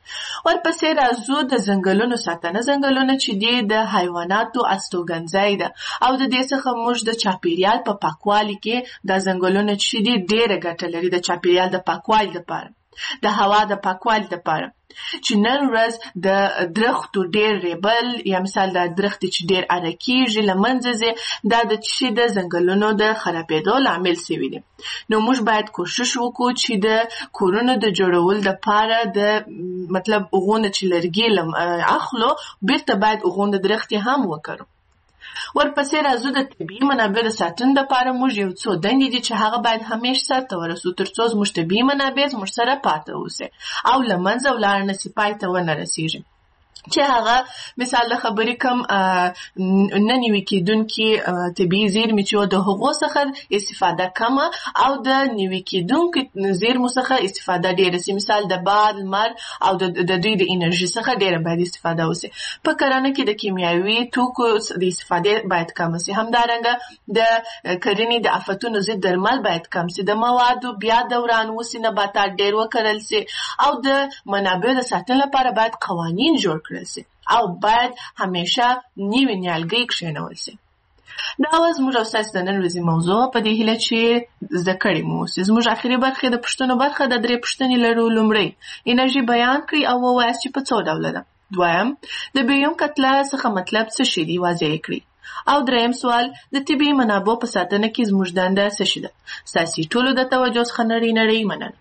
Speaker 3: ورپسې راځو د ځنګلونو ساتنه. ځنګلونه چې دي د حیواناتو استوګنځای ده او د دې څخه موږ د چاپیریال په پاکوالي کې د ځنګلونو چې دي ډېره ګټه لري د چاپیریال د پاکوالي لپاره، د هوا د پاکوالي لپاره. چې نن ورځ د درختو ډېر ریبل یا مثال د درخت چې ډېر اره کېږي له منځه ځي، دا د چې د ځنګلونو د خرابېدو لامل سوي دي. نو موږ باید کوشش وکړو چې د کورونو د جوړولو دپاره د مطلب هغونه چې لرګي اخلو بیرته باید هغونه درختې هم وکړو. ورپسې راځو د طبیعي منابع د ساتنې لپاره موږ یو څو دندې دي چې هغه باید همیشه سرته ورسو تر څو زموږ طبیعي منابع زموږ سره پاتې اوسي او له منځه ولاړ نه سي، پای ته ونه رسېږي. چې هغه مثال د خبرې کم نه نیوي کېدونکي طبیعي زیرمې چې د هغو څخه استفاده کمه او د نیوي کېدونکو زیرمو څخه استفاده ډېره سي. مثال د باد، لمر او د دوی د انرژي څخه ډېره باید استفاده وسي. په کرنه کې د کیمیاوي توکو د استفادې باید کم سي. همدارنګه د کرنې د آفتونو ضد درمل باید کم سي. د موادو بیا دوران وسي، نباتات ډېر وکرل سي او د منابعو د ساتنې لپاره باید قوانین جوړ کړل سي او باید همیشه نوي نیالګي کښېنول سي. دا زموږ او ستاسو د نن ورځې موضوع په دې هیله چې زده کړې مو اوسي. زموږ آخري برخه د پوښتنو برخه د 3 پوښتنې لرو. لومړی انرژي بیان کړئ او ووایاست چې په څو ډوله ده. دویم د بیوم کتله څخه مطلب څه شی دی، واضح کړئ. او دریم سوال د طبیعي منابعو په ساتنه کې زموږ دنده څه شی ده. ستاسو ټولو د توجه څخه نړۍ مننه.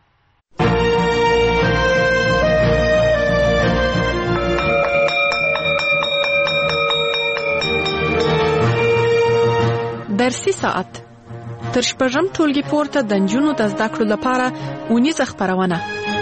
Speaker 2: درسي ساعت تر شپږم ټولګي پورته د نجونو د زده کړو لپاره اونیزه خپرونه.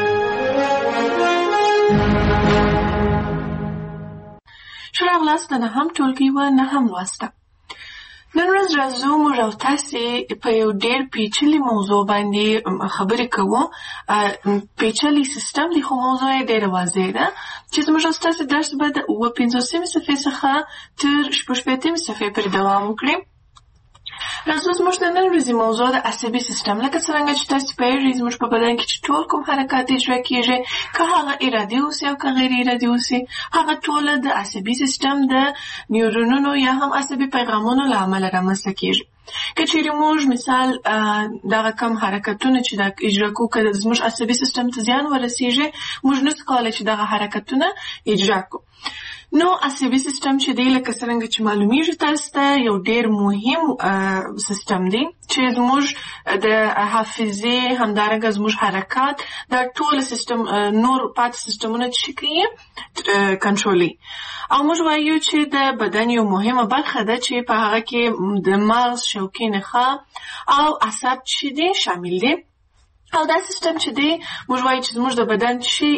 Speaker 3: ښه راغلاست د 9هم ټولګي و 9هم لوسته. نن ورځ راځو موږ او تاسې په یو ډېر پیچلي موضوع باندې خبرې کوو. پیچلي سیستم دی خو موضوع یې ډېره واضح ده چې زموږ او ستاسې درس به د 55 صفحې څخه تر 60 صفحې پورې دوام وکړي. راځو زموږ د نن ورځې موضوع د عصبي سیستم. لکه څرنګه چې تاسې پوهېږئ زموږ په بدن کې چې ټول کوم حرکات اجرا کېږي، که هغه ارادي اوسي او که غیر ارادي اوسي، هغه ټوله د عصبي سیستم د نیورونونو یا هم عصبي پیغامونو له امله رامنځته کېږي. که چیرې موږ مثال دغه کم حرکتونه چې دا اجرا کوو که زموږ عصبي سیستم ته زیان ورسېږي، موږ نسو کولی چې دغه حرکتونه اجرا کوو. نو عصبي سیستم چې دی لکه څرنګه چې معلومیږي تاسو ته یو ډېر مهم سیستم دی چې زموږ د حافظې همدارنګه زموږ حرکات دا ټول سیستم نور پاتې سیستمونه چې کوي کنټرولوي. او موږ وایو چې د بدن یو مهمه برخه ده چې په هغه کې د مغز، شوکي نخاع او اعصاب چې دي شامل دي. او دا سیستم چې دی موږ وایو چې زموږ د بدن چې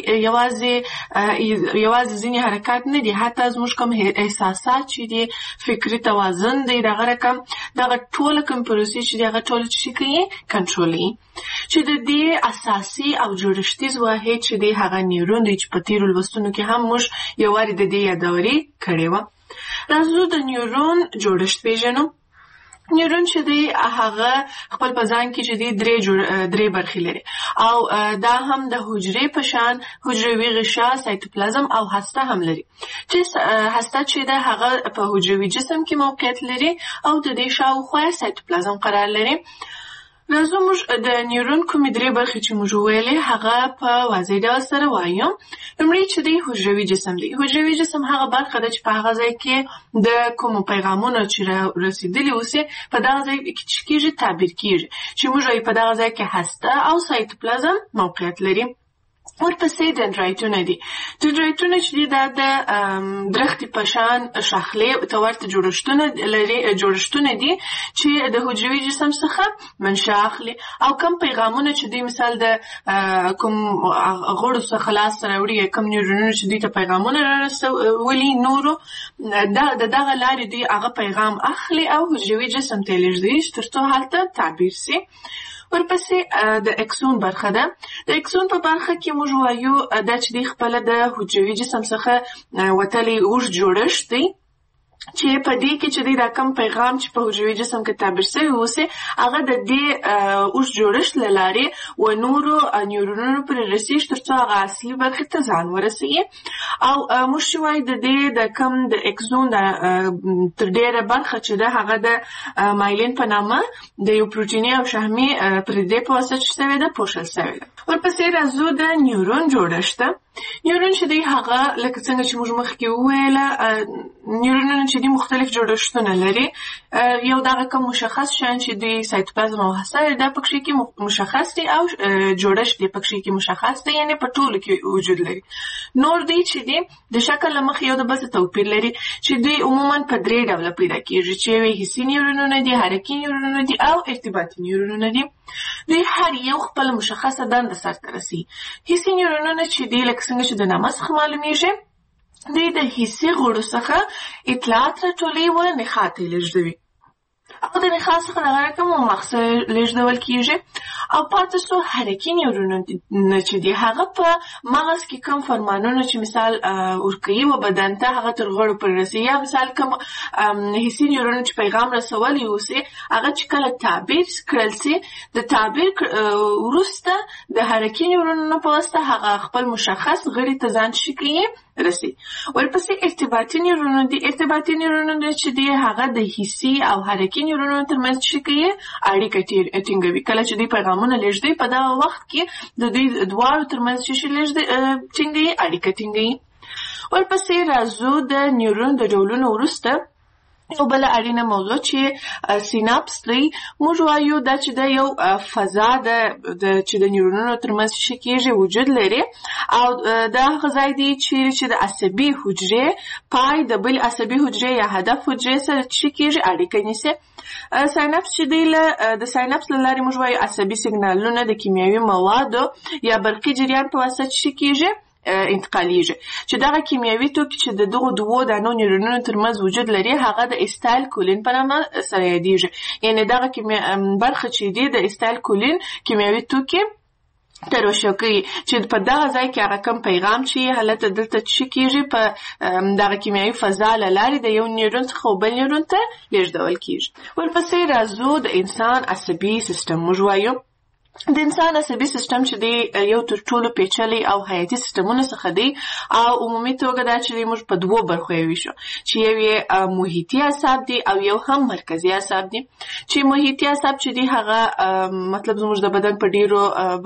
Speaker 3: یوازې ځینې حرکات نه دي، حتی زموږ کوم احساسات چې دي، فکري توازن دی، دغه رقم دغه ټوله کوم پروسې چې دي هغه ټوله چې کوي کنټرولوي. چې د دې اساسي او جوړښتیز واحد چې دی هغه نیورون دی چې په تېرو لوستونو کې هم موږ یو وارې د دې یادوري کړې وه. راځو د نیورون جوړښت پېژنو. نیورون چې دی هغه خپل په ځان کې چې دی درې برخې لري او دا هم د حجرې په شان حجروي غشا، سایتوپلازم او هسته هم لري. چې هسته چې ده هغه په حجروي جسم کې موقعیت لري او د دې شاوخوا سایتوپلازم قرار لري. راځو موږ د نیورون کومې درې برخې چې موږ ویلې هغه په واضح ډول سره وایو. لومړی چې دی حجروي جسم دی. حجروي جسم هغه برخه ده چې په هغه ځای کې د کومو پیغامونو چې رسیدلي اوسي په دغه ځای کې چې کېږي تعبیر کېږي، چې موږ وایو په دغه ځای کې هسته او سایتوپلازم موقعیت لري. ورپسې دندرایتونه دي. دندرایتونه چې دي دا د درختې په شان شاخلې ته ورته جوړښتونه دي چې د حجروي جسم څخه منشأ اخلي او کم پیغامونه چې دوی مثال د کوم غړو څخه لاسته راوړي، کم نیورونونه چې دوی ته پیغامونه رارسولي نورو، د دغه لارې دوی هغه پیغام اخلي او حجروي جسم ته یې لېږدوي تر څو هلته تعبیر سي. ورپسې د اکسون برخه ده. د اکسون په برخه کې موږ وایو دا چې دی خپله د حجروي جسم څخه وتلی اوږد جوړښت دی چې په دې کې چې دا کم پیغام چې په حجروي جسم کې تعبیر شوی اوسه هغه د دې اوس جوړښت لاره و نورو نیورونونو پر رسیږي ترڅو هغه اصلي برخه ته ځان ورسوي او موږ وایو د دې د کم د اکسون د تر ډیره برخه چې ده هغه د مایلین په نامه د یو پروتیني او شحمي پردې په واسطه چې شوی ده پوښل شوی ده. ورپسې راځو د نیورون جوړښت. نیورون چې دی هغه لکه څنګه چې موږ مخکې وویله نیورونونه چې دی مختلف جوړښتونه لري. یو دغه کوم مشخص شان چې دی سایتوپلازم او هسته دا پکې کې مشخص دي او جوړښت دی پکې کې مشخص دی یعنی په ټولو کې وجود لري. نور دی چې دی د شکل مخ یو د بل توپیر لري چې دی عموما په درې ډوله پیدا کیږي چې وی حسي نیورونونه دي، حرکي نیورونونه دي او ارتباطي نیورونونه دي. دوی هر یو خپل مشخصه دنده سرته رسي. حسي نیورونونه چې دی لکه څنګه چې د نامه څخه معلومیږي دوی د حسي غړو څخه اطلاعات راټولوي او نښات یې لېږدوي او د نښات څخه دغه رقم مغز لېږدول کیږي او پاتې څو حرکي نیورونونه چې دي هغه په مغز کې کوم فرمانونه چې مثال ورکوي و بدن ته هغه تر غړو پورې رسي یا مثال کوم حسي نیورون چې پیغام رسولی اوسي هغه چې کله تعبیر کړل سي د تعبیر وروسته د حرکي نیورونونو په واسطه هغه خپل مشخص غړي ته ځان شي کوي رسي. ورپسې ارتباطي نیورونونه دي. ارتباطي نیورونونه چې دي هغه د حسي او حرکي نیورونونو ترمنځ شي کوي اړیکه ټینګوي. کله چې دوی پیغامونه لېږدوي په دا وخت کې د دوی دواړو ترمنځ شي ټینګوي اړیکه ټینګوي. ورپسې راځو د نیورون د ډولونو وروسته یو بل اړینه موضوع چې سیناپس دی. موږ وایو دا چې د یو فضا چې د نیورونونو ترمنځ شي کېږي وجود لري او دا هغه ځای دی چې د عصبي حجرې پای د بل عصبي حجرې یا هدف حجرې سره شي کېږي اړیکه نیسي. سایناپس چې دی د سایناپس له لارې موږ وایو عصبي سیګنالونه د کیمیاوي موادو یا برقي جریان په واسطه شي کېږي انتقالیږي چې دغه کیمیاوي توکي چې د دغو دوو دانو نیورونونو ترمنځ وجود لري هغه د استایل کولین په نامه سره یادیږي. یعنی دغه برخه چې دی د استایل کولین کیمیاوي توکي تروشو کوي چې په دغه ځای کې هغه کوم پیغام چې هلته دلته شي کېږي په دغه کیمیاوي فضا له لارې د یو نیورون څخه بل نیورون ته لېږدول کېږي. ورپسې راځو د انسان عصبي سیستم. موږ وایو د انسان عصبي سیستم چې دی یو تر ټولو پیچلي او حیاتي سیستمونه څخه دی او عمومي توګه دا چې موږ په دوو برخو یې ویشو چې یو یې محیطي اعصاب دي او یو هم مرکزي اعصاب دي. چې محیطي اعصاب چې دی هغه مطلب زموږ د بدن په ډیرو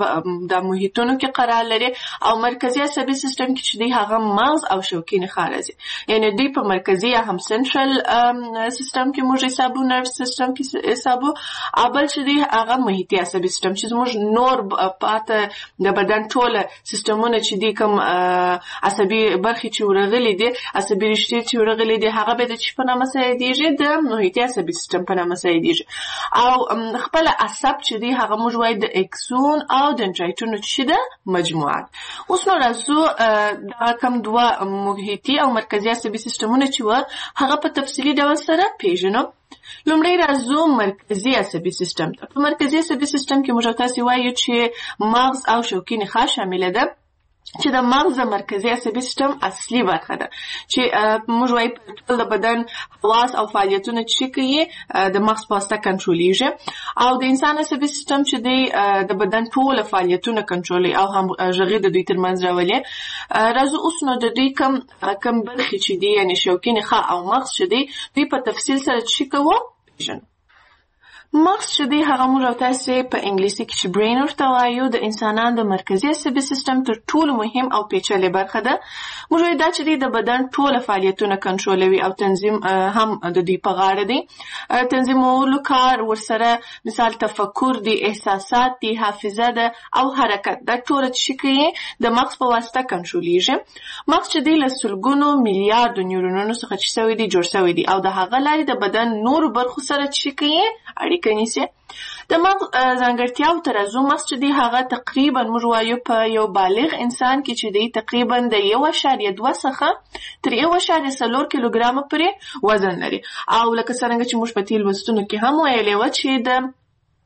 Speaker 3: د محیطونو کې قرار لري او مرکزي عصبي سیستم کې چې دی هغه مغز او شوکي نخاع راځي. یعنی دوی په مرکزي یا هم سنټرل سیستم کې موږ حسابو نرو سیستم کې حسابو او بل چې دی هغه محیطي عصبي سیستم چې نور پاته د بدن ټول سیستمونه چې دي کوم عصبي برخې چې ورغلي دي عصبي رشتې چې ورغلي دي هغه به د چی په نامه سره یادیږي د محیطي عصبي سیستم په نامه سره یادیږي او خپل عصب چې دي هغه موږ وایو د اکسون او دندرایتونو چې ده مجموعه. اوس نو راځو دا کوم دوه محیطي او مرکزي عصبي سیستمونه چې هغه په تفصیلي ډول سره پیژنو. لومړی راځو مرکزي عصبي سیستم ته. په مرکزي عصبي سیستم کې موږ تاسو وایو چې مغز او شوکي نخاع شامل ده چې د مغز د مرکزي عصبي سیستم اصلي برخه ده چې موږ وایو ټول د بدن حواس او فعالیتونه چې کوي د مغز په واسطه کنټرولېږي او د انسان عصبي سیستم چې دی د بدن ټول فعالیتونه کنټرولوي او هم غږی د دوی ترمنځ راولي. راځو اوس نو د دوی کم برخې چې دي یعنی شوکي نخاع او مغز چې دی دوی په تفصیل سره چې کوو پیژنو. مغز چې دی هغه موږ تاسو په انګلیسي کې چې برین ورته وایو د انسانانو د مرکزي عصبي سیستم تر ټولو مهم او پیچلې برخه ده. موږ وایو دا چې دی د بدن ټول فعالیتونه کنټرولوي او تنظیم هم د دوی په غاړه دی. تنظیمولو کار ورسره مثال تفکر دی، احساسات دی، حافظه ده او حرکت دا ټول چې کوي د مغز په واسطه کنټرولېږي. مغز چې دی له سلګونو میلیارډو نیورونونو څخه چې شوی دی جوړ شوی دی او د هغه لارې د بدن نور برخو سره چې کوي اړیکه نیسي. د مغز ځانګړتیاو ته راځو. مغز چې دی هغه تقریبا موږ وایو په یو بالغ انسان کې چې دی تقریبا د 1.2 څخه تر 1.4 کیلوګرام پورې وزن لري او لکه څنګه چې موږ په تیل وستونو کې هم ویلې و چې د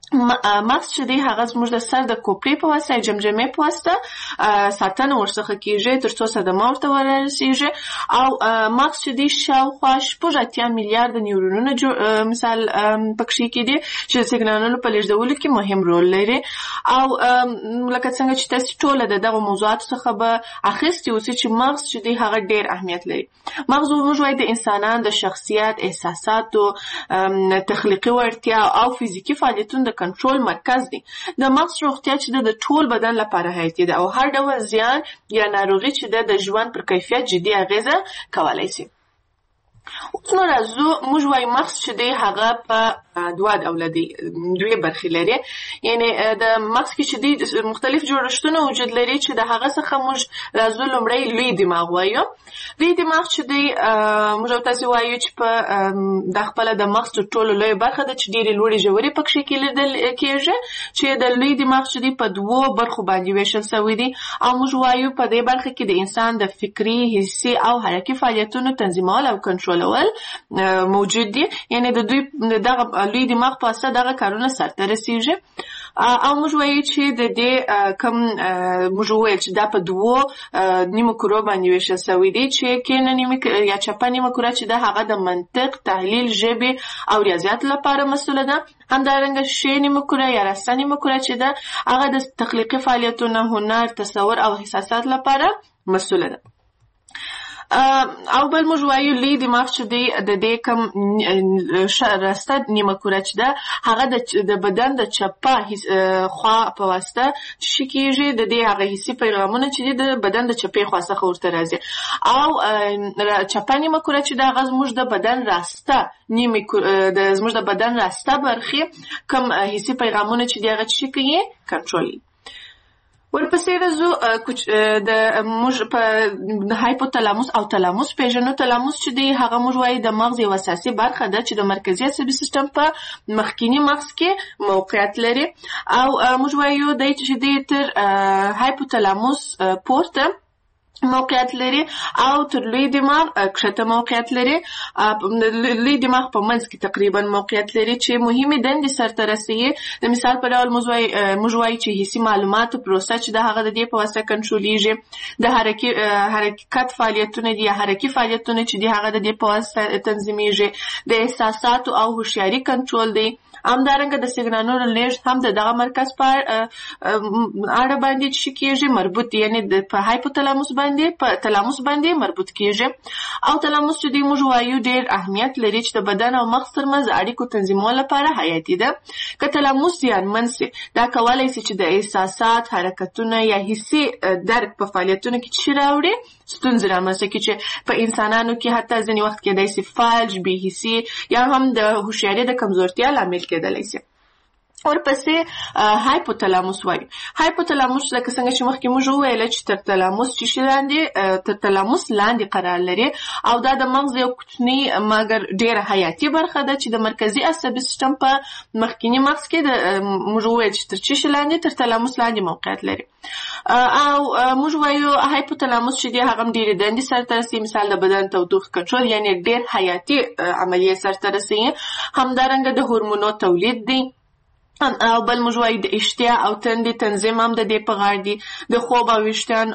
Speaker 3: مغز چې دی هغه زموږ د سر د کوپړې په واسطه جمجمې په واسطه ساتنه ورڅخه کیږي تر څو صدمه ورته ورسیږي او مغز چې دی شاوخوا 80 میلیارد نیورونونه مثال پکې کې دي چې سیګنالونو په لیږدولو کې مهم رول لري او لکه څنګه چې تاسو ټول دغه موضوعات څخه به اخیستي اوسئ چې مغز چې دی هغه ډیر اهمیت لري. مغز موږ وایي د انسانانو د شخصیت احساساتو تخلیقي وړتیا او فزیکی فعالیتونو کنټرول مرکز دی. د مغز روغتیا چې د ټول بدن لپاره حیاتي ده او هر ډول زیان یا ناروغي چې د ژوند پر کیفیت جدي اغیزه کولای شي. اوس نو راځو موږ وایو مغز چې دی هغه په دوه ډوله دی دوه برخې لري یعنی د مغز کې چې دی مختلف جوړښتونه وجود لري چې د هغه څخه موږ راځو لومړی لوی دماغ وایو. لوی دماغ چې دی موږ تاسو وایو چې په د خپل د مغز ټولو لوی برخه د چې ډېری لوړې ژورې پکې کې لیدل کېږي چې د لوی دماغ چې دی په دوه برخو باندې ویشل شوی دی او موږ وایو په دې برخه کې د انسان د فکری حسي او حرکي فعالیتونو تنظیمول او کنټرول موجود دي یعنی د دوی دغه لوی دماغ په اساس دغه کارونه سرته رسیږي او موږ وایو چې د دې کم موږ وایو چې دا په دوه نیمه کره باندې ویشل شوی دی چې کینه نیمه یا چپه نیمه کره چې د هغه د منطق تحلیل ژبه او ریاضیات لپاره مسؤل ده همدارنګه شی نیمه کره یا رسا نیمه کره چې ده هغه د تخلیقي فعالیتونو هنر تصور او احساسات لپاره مسؤل ده. او بل موږ وایو لوی دماغ چې دی د دې کم راسته نیمه کره چې ده هغه د بدن د چپه خوا په واسطه چې کیږي د دې هغه حسي پیغامونه چې د بدن د چپې خوا څخه ورته راځي او چپه نیمه کره چې ده هغه زموږ د بدن راسته د زموږ د بدن راسته برخې کم حسي پیغامونه چې دی هغه چې کوي کنټرول. ورپسې راځو د موږ په هایپوتالاموس او تالاموس پیژنو. تالاموس چې دی هغه موږ وایي د مغز یو اساسي برخه ده چې د مرکزي عصبي سیستم په مخکینی مغز کې موقعیت لري او موږ وایو د چې دی تر هایپوتالاموس پورته موقعیت لري او تر لوی دماغ کښته موقعیت لري. لوی دماغ په منځ کې تقریبا موقعیت لري چې مهمه دندې سرته رسوي. د مثال په ډول موږ وایو چې حسي معلوماتو پروسه چې د هغه د دې په واسطه کنټرولېږي د حرکت فعالیتونه دي حرکي فعالیتونه چې د هغه د دې په واسطه تنظیمېږي د احساساتو او هوښیاري کنټرول دی. همدارنګه د سیګنالونو لیږد هم د دغه مرکز په اړه باندې چې کېږي مربوط یعنی په هایپوتالاموس په تلاموس باندې مربوط کیږي او تلاموس چې دی موږ وایو ډېر اهمیت لري چې د بدن او مغز ترمنځ اړیکو تنظیمولو لپاره حیاتي ده. که تلاموس زیانمن سي دا کولای شي چې د احساسات حرکتونه یا حسي درک په فعالیتونو کې چې راوړي ستونزې رامنځته کړي چې په انسانانو کې حتی ځینې وخت کېدای شي فلج بې حسي یا هم د هوښیارۍ د کمزورتیا لامل کېدلی شي. ورپسې هایپوتالاموس وایي. هایپوتالاموس لکه څنګه چې مخکې موږ وویل چې تر تلاموس چې لاندې تر تلاموس لاندې قرار لري او دا د مغز یو کوچنی مګر ډېره حیاتي برخه ده چې د مرکزي عصبي سیستم په مخکینی مغز کې د موږ وویل چې تر چې لاندې تر تلاموس لاندې موقعیت لري او موږ وایو هایپوتالاموس چې دی هغه ډېرې دندې سرته رسوي مثال د بدن تودوخې کنټرول یعنی ډېر حیاتي عملیې سرته رسوي. همدارنګه د هورمونو تولید دی او بل موږ وایو د اشتها او تندې تنظیم هم د دې په غاړه دي. د خوب او ویښتان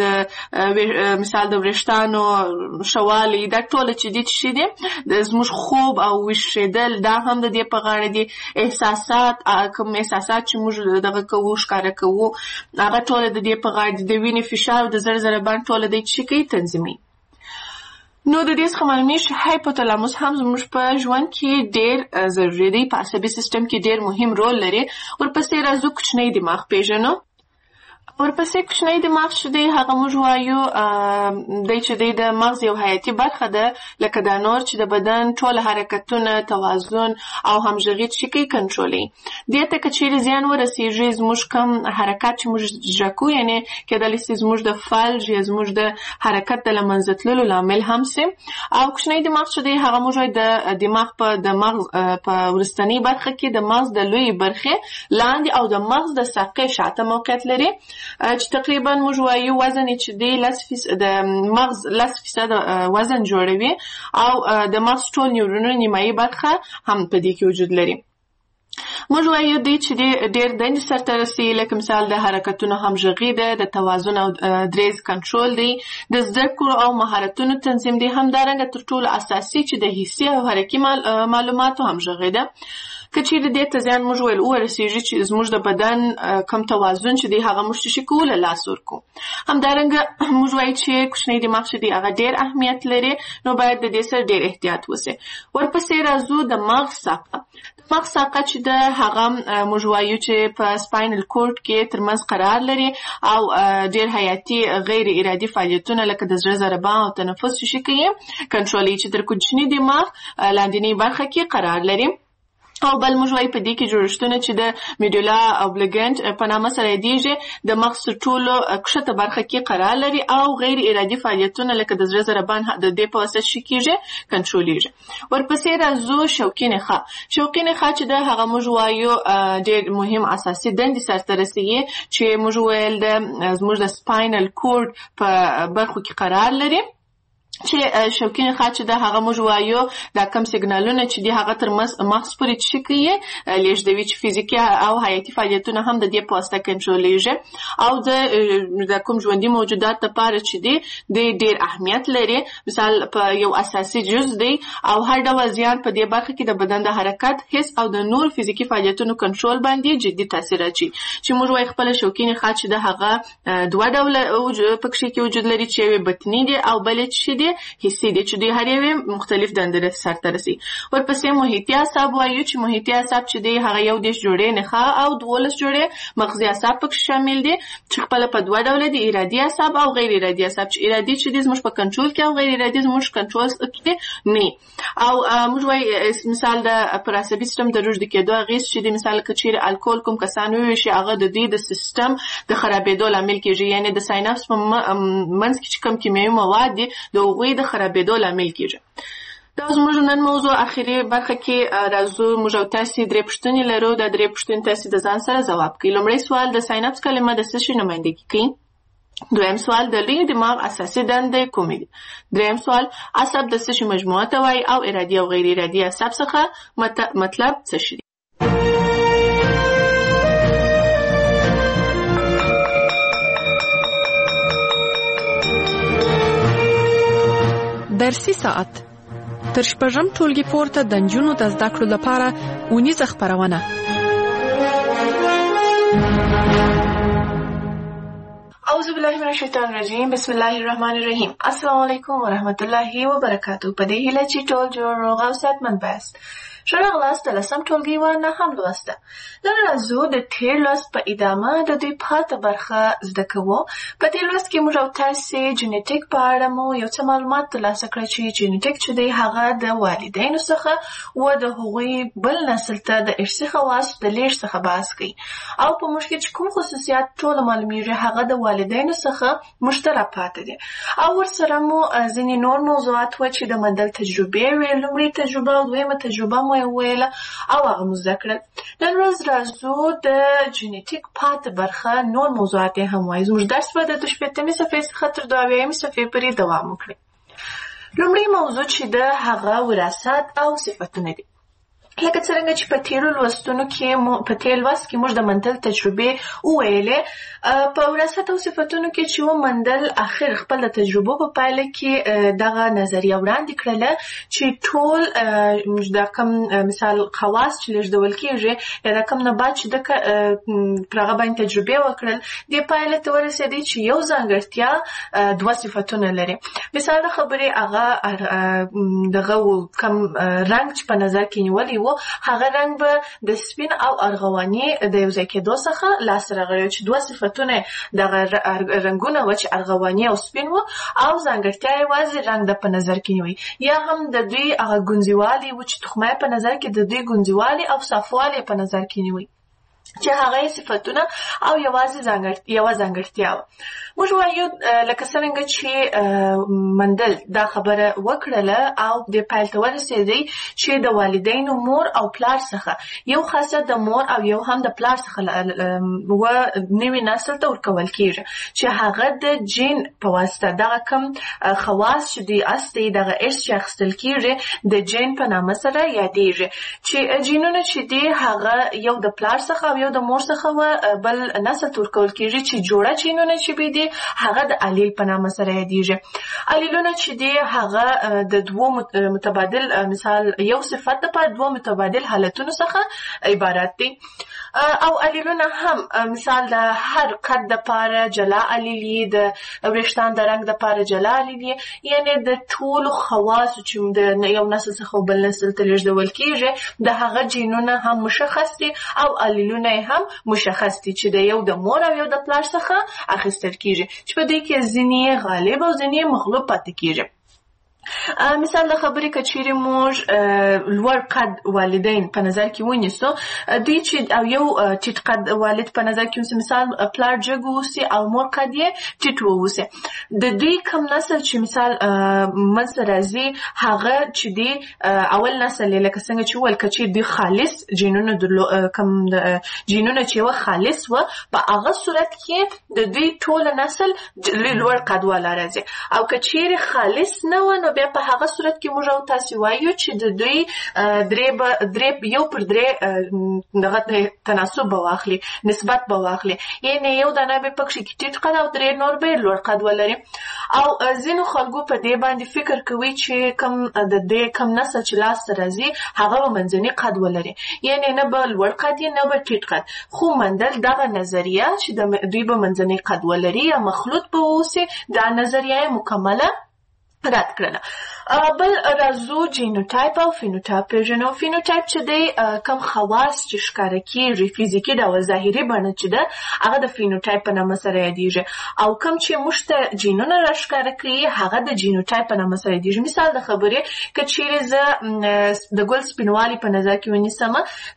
Speaker 3: د مثال د وریښتانو ښهوالی دا ټوله چې دي چې دي د زموږ خوب او ویښېدل دا هم د دې په غاړه دي. احساسات کوم احساسات چې موږ دغه کوو ښکاره کوو هغه ټوله د دې په غاړه دي. د وینې فشار او د زړه ضربان ټوله دی چې کوي تنظیمي. نو د دې څخه معلومیږي هایپوتالاموس هم زموږ په ژوند کې ډېر ضروري دی په عصبي سیستم کې ډېر مهم رول لري. ورپسې راځو کوچنی دماغ پیژنو. ورپسې کوچنی دماغ چې دی هغه موږ وایو دی چې دی د مغز یو حیاتي برخه ده لکه دا نور چې د بدن ټول حرکتونه توازن او همغږي چې کوي کنټرولوي. دې ته که چیرې زیان ورسېږي زموږ کم حرکت چې موږ اجرا کوو یعنی کېدلی شي زموږ د فلج یا زموږ د حرکت د له منځه تللو لامل هم شي. او کوچنی دماغ چې دی هغه موږ وایو د دماغ د مغز په وروستنۍ برخه کې د مغز د لویې برخې لاندې او د مغز د ساقې شاته موقعیت لري چې تقریبا موږ وایو وزن چې دی د مغز 10% وزن جوړوي او د مغز ټول نیورونونه نیمایي برخه هم په دې کې وجود لري. موږ وایو دی چې ډېر دندې سرته رسي، لکه مثال د حرکتونو همغږي ده، د توازن او دریز کنټرول دی، د زده کړو او مهارتونو تنظیم دی، همدارنګه تر ټولو اساسي چې د حسي او حرکي معلوماتو همغږي ده. که چیرې دې ته زیان موږ ویل ورسېږي چې زموږ د بدن کم توازن چې دی هغه موږ شي کولای لاس ورکو. همدارنګه موږ وایو چې کوچنی دماغ چې دی هغه ډېر اهمیت لري، نو باید د دې سره ډېر احتیاط وشي. ورپسې راځو د مغز ساقه. مغز ساقه چې ده هغه موږ وایو چې په سپاینل کورډ کې ترمنځ قرار لري او ډېر حیاتي غیر ارادي فعالیتونه لکه د زړه ضربان او تنفس چې کوي کنټرولوي، چې تر کوچني دماغ لاندنۍ برخه کې قرار لري. او بل موږ وایو په دې کې جوړښتونه چې د میډولا اوبلیګنټ په نامه سره یادېږي د مغز تر ټولو کښته برخه کې قرار لري او غیر ارادي فعالیتونه لکه د زړه ضربان د دې په واسطه چې کېږي کنټرولېږي. ورپسې راځو شوکي نخاع. شوکي نخاع چې ده هغه موږ وایو ډېر مهم اساسي دندې سرته رسوي چې موږ ویل زموږ د سپاینل کورډ په برخو کې قرار لري، چې شوکي نخاع چې ده هغه موږ وایو دا کم سیګنالونه چې دي هغه تر مغز پورې چې کوي لیږدوي، چې فزیکي او حیاتي فعالیتونه هم د دې په واسطه کنټرولېږي او د کوم ژوندي موجودات لپاره چې دی ډېر اهمیت لري. مثال په یو اساسي جز دی او هر ډول زیان په دې برخه کې د بدن د حرکت، حس او د نور فزیکي فعالیتونو کنټرول باندې جدي تاثیر اچوي. چې موږ وایو خپل شوکي نخاع چې ده هغه دوه ډوله پکې کې وجود لري، چې یو بطني دی او بل چې دی حسي دی، چې د هر یوې مختلف دندې سرته رسي. ورپسې محیطي اعصاب وایو چې محیطي اعصاب چې دی هغه یو 10 جوړې نخاع او 12 جوړې مغزي اعصاب پکې شامل دي، چې خپل په دوه ډوله دي، ارادي اعصاب او غیر ارادي اعصاب. چې ارادي چې دی زموږ په کنټرول کې او غیر ارادي زموږ کنټرول کې نه. او موږ وایو مثال د پر عصبي سیستم د رژد کېدو اغېز چې دی، مثال کچیر الکول کوم کسان وویشي هغه د دې د سیستم د خرابېدو لامل کېږي، یعنی د ساینپس په منځ کې چې کوم کیمیاوي مواد دي د هغوی د خرابېدو لامل کېږي. دا زموږ نن موضوع اخري برخه کې راځو. موږ او تاسې 3 پوښتنې لرو. دا 3 پوښتنې تاسې د ځان سره ځواب کړئ. لومړی سوال د ساینپس کلمه د څه شي نمایندګي کوي؟ دویم سوال د لوی دماغ اساسي دندې کومې دي؟ دریم سوال عصب د څه شي مجموعه ته وایي او ارادي او غیر ارادي عصب څخه مطلب څه شي؟
Speaker 2: درسي ساعت تر شپږم ټولګي پورته د نجونو د زده کړو لپاره اونیزه خپرونه.
Speaker 3: اعوذ بالله من الشیطان الرجیم، بسم الله الرحمن الرحیم. السلام علیکم ورحمت الله وبرکاتو. په دې هیله چې ټول جوړ روغ او صحتمند باسئ. ښه راغلاست د 10م ټولګي و نهم لوسته. نن راځو د تېر لوست په ادامه د دوی پاته برخه زده کوو. په دې لوست کې موږ او تاسې جینیټیک په اړه مو یو څه معلومات ترلاسه کړل، چې جینیټیک چې دی هغه د والدینو څخه و د هغوی بل نسل ته د ارثي خواصو د لیږد څخه بحث کوي، او په موږ کې چې کوم خصوصیات ټوله معلومیږي هغه د والدینو څخه مشترک پاته دي. او ورسره مو ځینې نور موضوعات و چې د مندل تجربې وې، لومړۍ تجربه او دویمه تجربه ویله او هغه مو زده کړل. نن ورځ راځو د جینیټیک پاته برخه نور موضوعات یې هم وایو. زموږ درس به د 15مې صفحې څخه تر 22مې صفحې پورې دوام وکړي. لومړی موضوع چې ده هغه وراثت او صفتونه دي. لکه څرنګه چې په تېرو لوستونو کې په تېر لوست کې موږ د مندل تجربې وویلې، په وراثت او صفتونو کې چې ومندل اخر خپل د تجربو په پایله کې دغه نظریه وړاندې کړله چې ټول موږ د کم مثال خواص چې لیږدول کېږي یا د کم نبات چې پر هغه باندې تجربې وکړل، دې پایله ته ورسېدی چې یو ځانګړتیا 2 صفتونه لري. مثال د خبرې هغه دغه کم رنګ چې په نظر کې نیولی هغه رنګ به د سپین او ارغواني د یو ځای کېدو څخه لاسته راغلی، چې 2 صفتونه دغه رنګونه و چې ارغواني او سپین و، او ځانګړتیا یوازې رنګ د په نظر کې نیوي، یا هم د دوی هغه ګونځیوالي و چې تخمه په نظر کې د دوی ګونځیوالي او صافوالی په نظر کې نیوي. چې هغه صفاتونه او یوازې ځانګړتیا موږ وایو لکه څنګه چې مندل دا خبره وکړله او د پایل ته ورسېدی چې د والدینو مور او پلار څخه یو خاصیت د مور او یو هم د پلار څخه و نوي نسل ته ورکول کېږي چې هغه د جین په واسطه دغه کم خواص چې دی اصلي دغه ارث چې اخیستل کېږي د جین په نامه سره یادېږي چې جینونه چې دی هغه یو د پلار څخه او یو د مور څخه بل نسل ته ورکول کېږي چې جوړه جینونه چې دی هغه د الیل په نامه سره یادېږي الیلونه چې دی هغه د دوو متبادل مثال یو صفت لپاره دوه متبادل حالتونو څخه عبارت دي او الیلونه هم مثال د هر قد لپاره جلا الیلی د وریښتان د رنګ لپاره جلا الیلی یعنی د ټولو خواص چې د یو نسل څخه بل نسل ته لیږدول کېږي د هغه جینونه هم مشخص دي او الیلونه هم مشخص دي چې د یو د مور او یو د پلار څخه اخیستل کېږي چې په دې کې ځینې غالب او ځینې مغلوب پاتې کېږي مثال د خبرې کچېرې موږ لوړ قد والدین په نظر کې ونیسو دوی چې او یو ټیټ قد والد په نظر کې ونیسو مثال پلار جګ واوسي او مور قد یې ټیټ واوسي د دوی کم نسل چې مثال منځته راځي هغه چې دی اول نسل لکه څنګه چې وویل که چېرې دوی خالص جینونه کم جینونه چې یوه خالص وه په هغه صورت کې د دوی ټوله نسل لوړ قد والا راځي او که چېرې خالص نه وه بیا په هغه صورت کې موږ او تاسو وایو چې د دوی درې یو پر درې دغه تناسب به واخلي نسبت به واخلي یعنی یو دانه به پکې ټیټ قد او درې نور به لوړ قد ولري او ځینو خلکو په دې باندې فکر کوي چې کم د دې کم نسل چې لاس راځي هغه به منځني قد ولري یعنی نه به لوړ قد نه به ټیټ قد خو مندل دغه نظریه چې دوی به منځني قد ولري یا مخلوط به اوسي دا نظریه مکمله رد کړله بل راځو جینوټایپ او فینوټایپ پیژنو فینوټایپ چې دی کم خواص چې ښکاره کېږي فزیکي ډول ظاهري بڼه چې ده هغه د فینوټایپ په نامه سره یادېږي او کم چې موږ ته جینونه راښکاره کوي هغه د جینوټایپ په نامه سره یادېږي مثال د خبرې که چیرې زه د ګل سپینوالي په نظر کې ونیسم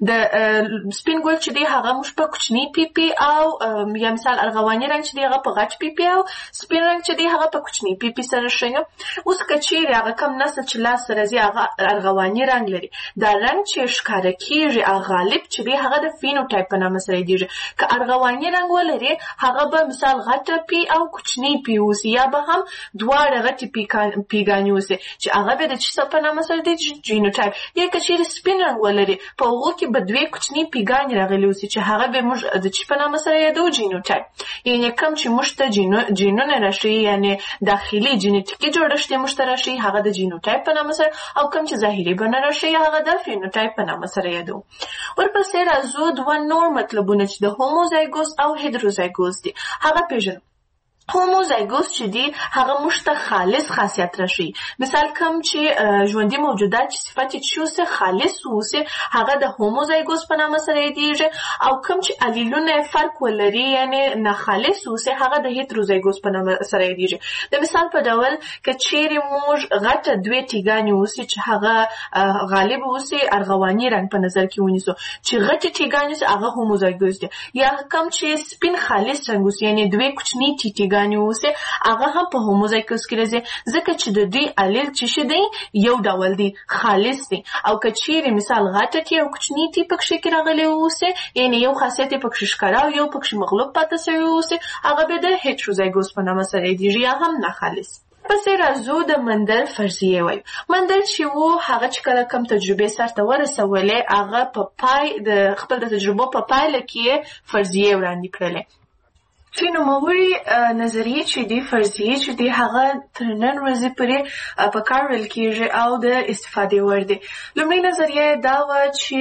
Speaker 3: د سپین ګل چې دی هغه موږ په کوچني پیپي او یا مثال ارغواني رنګ چې دی هغه په غټ پیپي او سپین رنګ چې دی هغه په کوچني پیپي سره ښیو اوس که چیرې هغه کم نسل چې لاس راځي هغه ارغواني رنګ لري دا رنګ چې ښکاره کېږي هغه غالب چې دی هغه د فینوټایپ په نامه سره یادېږي که ارغواني رنګ ولري هغه به مثال غټه پي او کوچني پي اوسي یا به هم دواړه غټې پیګانې اوسي چې هغه به د څه په نامه سره دی جینوټایپ یا که چیرې سپین رنګ ولري په هغو کې به دوې کوچني پیګانې راغلي اوسي چې هغه به موږ د څه په نامه سره یادو جینوټایپ یعنې کوم چې موږ ته جینونه راښیي یعنې داخلي جینیټیکي جوړښت مشته راشي هغه د جینوټایپ په نامه سره او کوم چې ظاهري بڼه راشي هغه د فینوټایپ په نامه سره یادو ورپسې راځو دوه نور مطلبونه چې د هوموزایګوس او هیدروزایګوس دي هغه پیژنو هوموزایګوس چې دی هغه موږ ته خالص خاصیت راشي مثال کوم چې ژوندي موجودات چې صفت چې اوسه خالص اوسه هغه د هوموزایګوس په نامه سره یادېږي او کوم چې الیلونه فرق ولري یعنی نه خالص اوسه هغه د هیتروزایګوس په نامه سره یادېږي د مثال په ډول که چیرې موږ غټه دوې تیګانې اوسي چې هغه غالب اوسي ارغواني رنګ په نظر کې ونیسو چې غټه تیګانې هغه هوموزایګوس دي یا کوم چې سپین خالص رنګ اوسي یعنی دوې کوچني تیګانې اوسه هغه هم په هوموزایګوس کې راځي ځکه چې د دې الیل چې دی یو ډول دی خالص دی او که چیرې مثال غټه تی او کوچني تی پکې کې راغلی اوسه یعنی یو خاصیت پکې ښکاره او یو پکې مغلوب پاتې شوی اوسه هغه به د هیتروزایګوس په نامه سره دی یا هم نه خالص پس راځو د مندل فرضیه وایو مندل چې وو هغه چې کله کم تجربه سره ورسولې هغه په پای د خپل تجربه په پایله کې فرضیه وړاندې کړلې چې نوموړي نظریې چې دی فرضیې چې دی هغه تر نن ورځې پورې په کار وړل کېږي او د استفادې وړ دی لومړۍ نظریه دا وه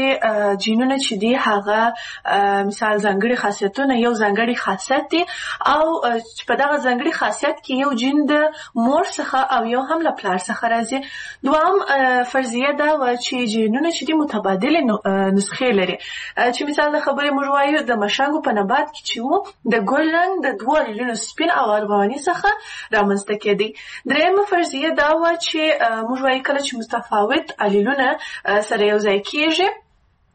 Speaker 3: چې جینونه چې دی هغه مثال ځانګړي خاصیتونه یو ځانګړي خاصیت دی او په دغه ځانګړي خاصیت کې یو جین د مور څخه او یو هم له پلار څخه راځي دوهم فرضیه دا وه چې جینونه چې دی متبادلې نسخې لري چې مثال د خبرې موږ وایو د مشنګو په نبات کې چې وو د ګل د دوه الیلونو سپین او ارغواني څخه رامنځته کېدی درېیمه فرضیه دا وه چې موږ وایو کله چې متفاوت الیلونه سره یو ځای کېږي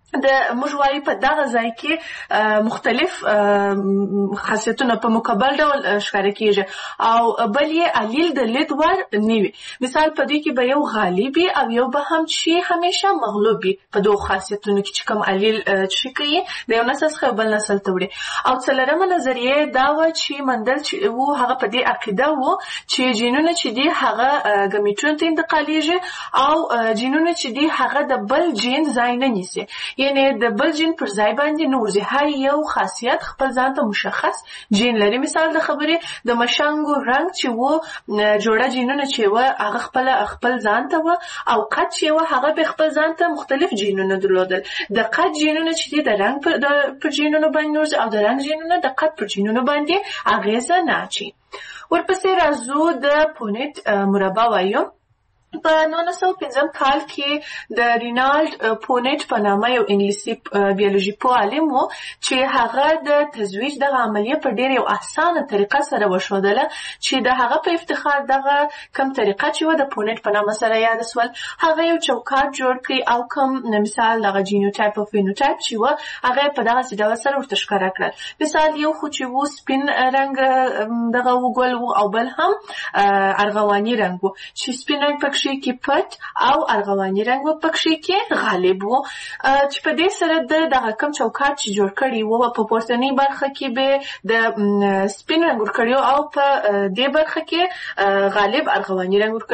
Speaker 3: د موږ وایي په دغه ځای کې مختلف خاصیتونه په مکبل ډول ښکاره کیږي او بل یې علیل د لید وړ نه وي. مثال په دې کې به یو غالب وي او یو به هم چې همیشه مغلوب وي. په دغو خاصیتونو کې چې کوم علیل چې کوي د یو نسل څخه بل نسل ته وړي. او څلورمه نظریه دا وه چې مندل چې و هغه په دې عقیده و چې جینونه چې دي هغه ګمیټونو ته انتقالیږي او جینونه چې دي هغه د بل جین ځای نه نیسي، یعنی د بل جین پر ځای باندې نه ورځي. هر یو خاصیت خپل ځان ته مشخص جین لري. مثال د خبرې د مشنګو رنګ چې و جوړه جینونه چې و هغه خپل ځان ته و او قد چې و هغه به خپل ځان ته مختلف جینونه درلودل. د قد جینونه چې دي د رنګ پر جینونو باندې ورځي او د رنګ جینونه د قد پر جینونو باندې اغیزه نه اچي. ورپسې راځو د پونیټ مربع وایو. په 1905 کال کې د رینالډ پونیټ په نامه یو انګلیسي بیولوژي پوه عالم و چې هغه د تزویج دغه عملیه په ډېر یو اسانه طریقه سره وښودله چې د هغه په افتخار دغه کم طریقه چې و د پونیټ په نامه سره یاد سول. هغه یو چوکاټ جوړ کړي او کوم مثال دغه جینوټایپ او فینوټایپ چې و هغه په دغه ډول سره ورته ښکاره کړل. مثال یو خو چې و سپین رنګ دغه وګل و او بل هم ارغواني رنګ و چې سپین رنګ پکې کې پټ او ارغواني رنګ و پکې کې غالب و چې په دې سره دغه کم چوکاټ چې جوړ کړي و په پورتنۍ برخه کې به د سپین رنګ ورکړي او په دې برخه کې غالب ارغواني رنګ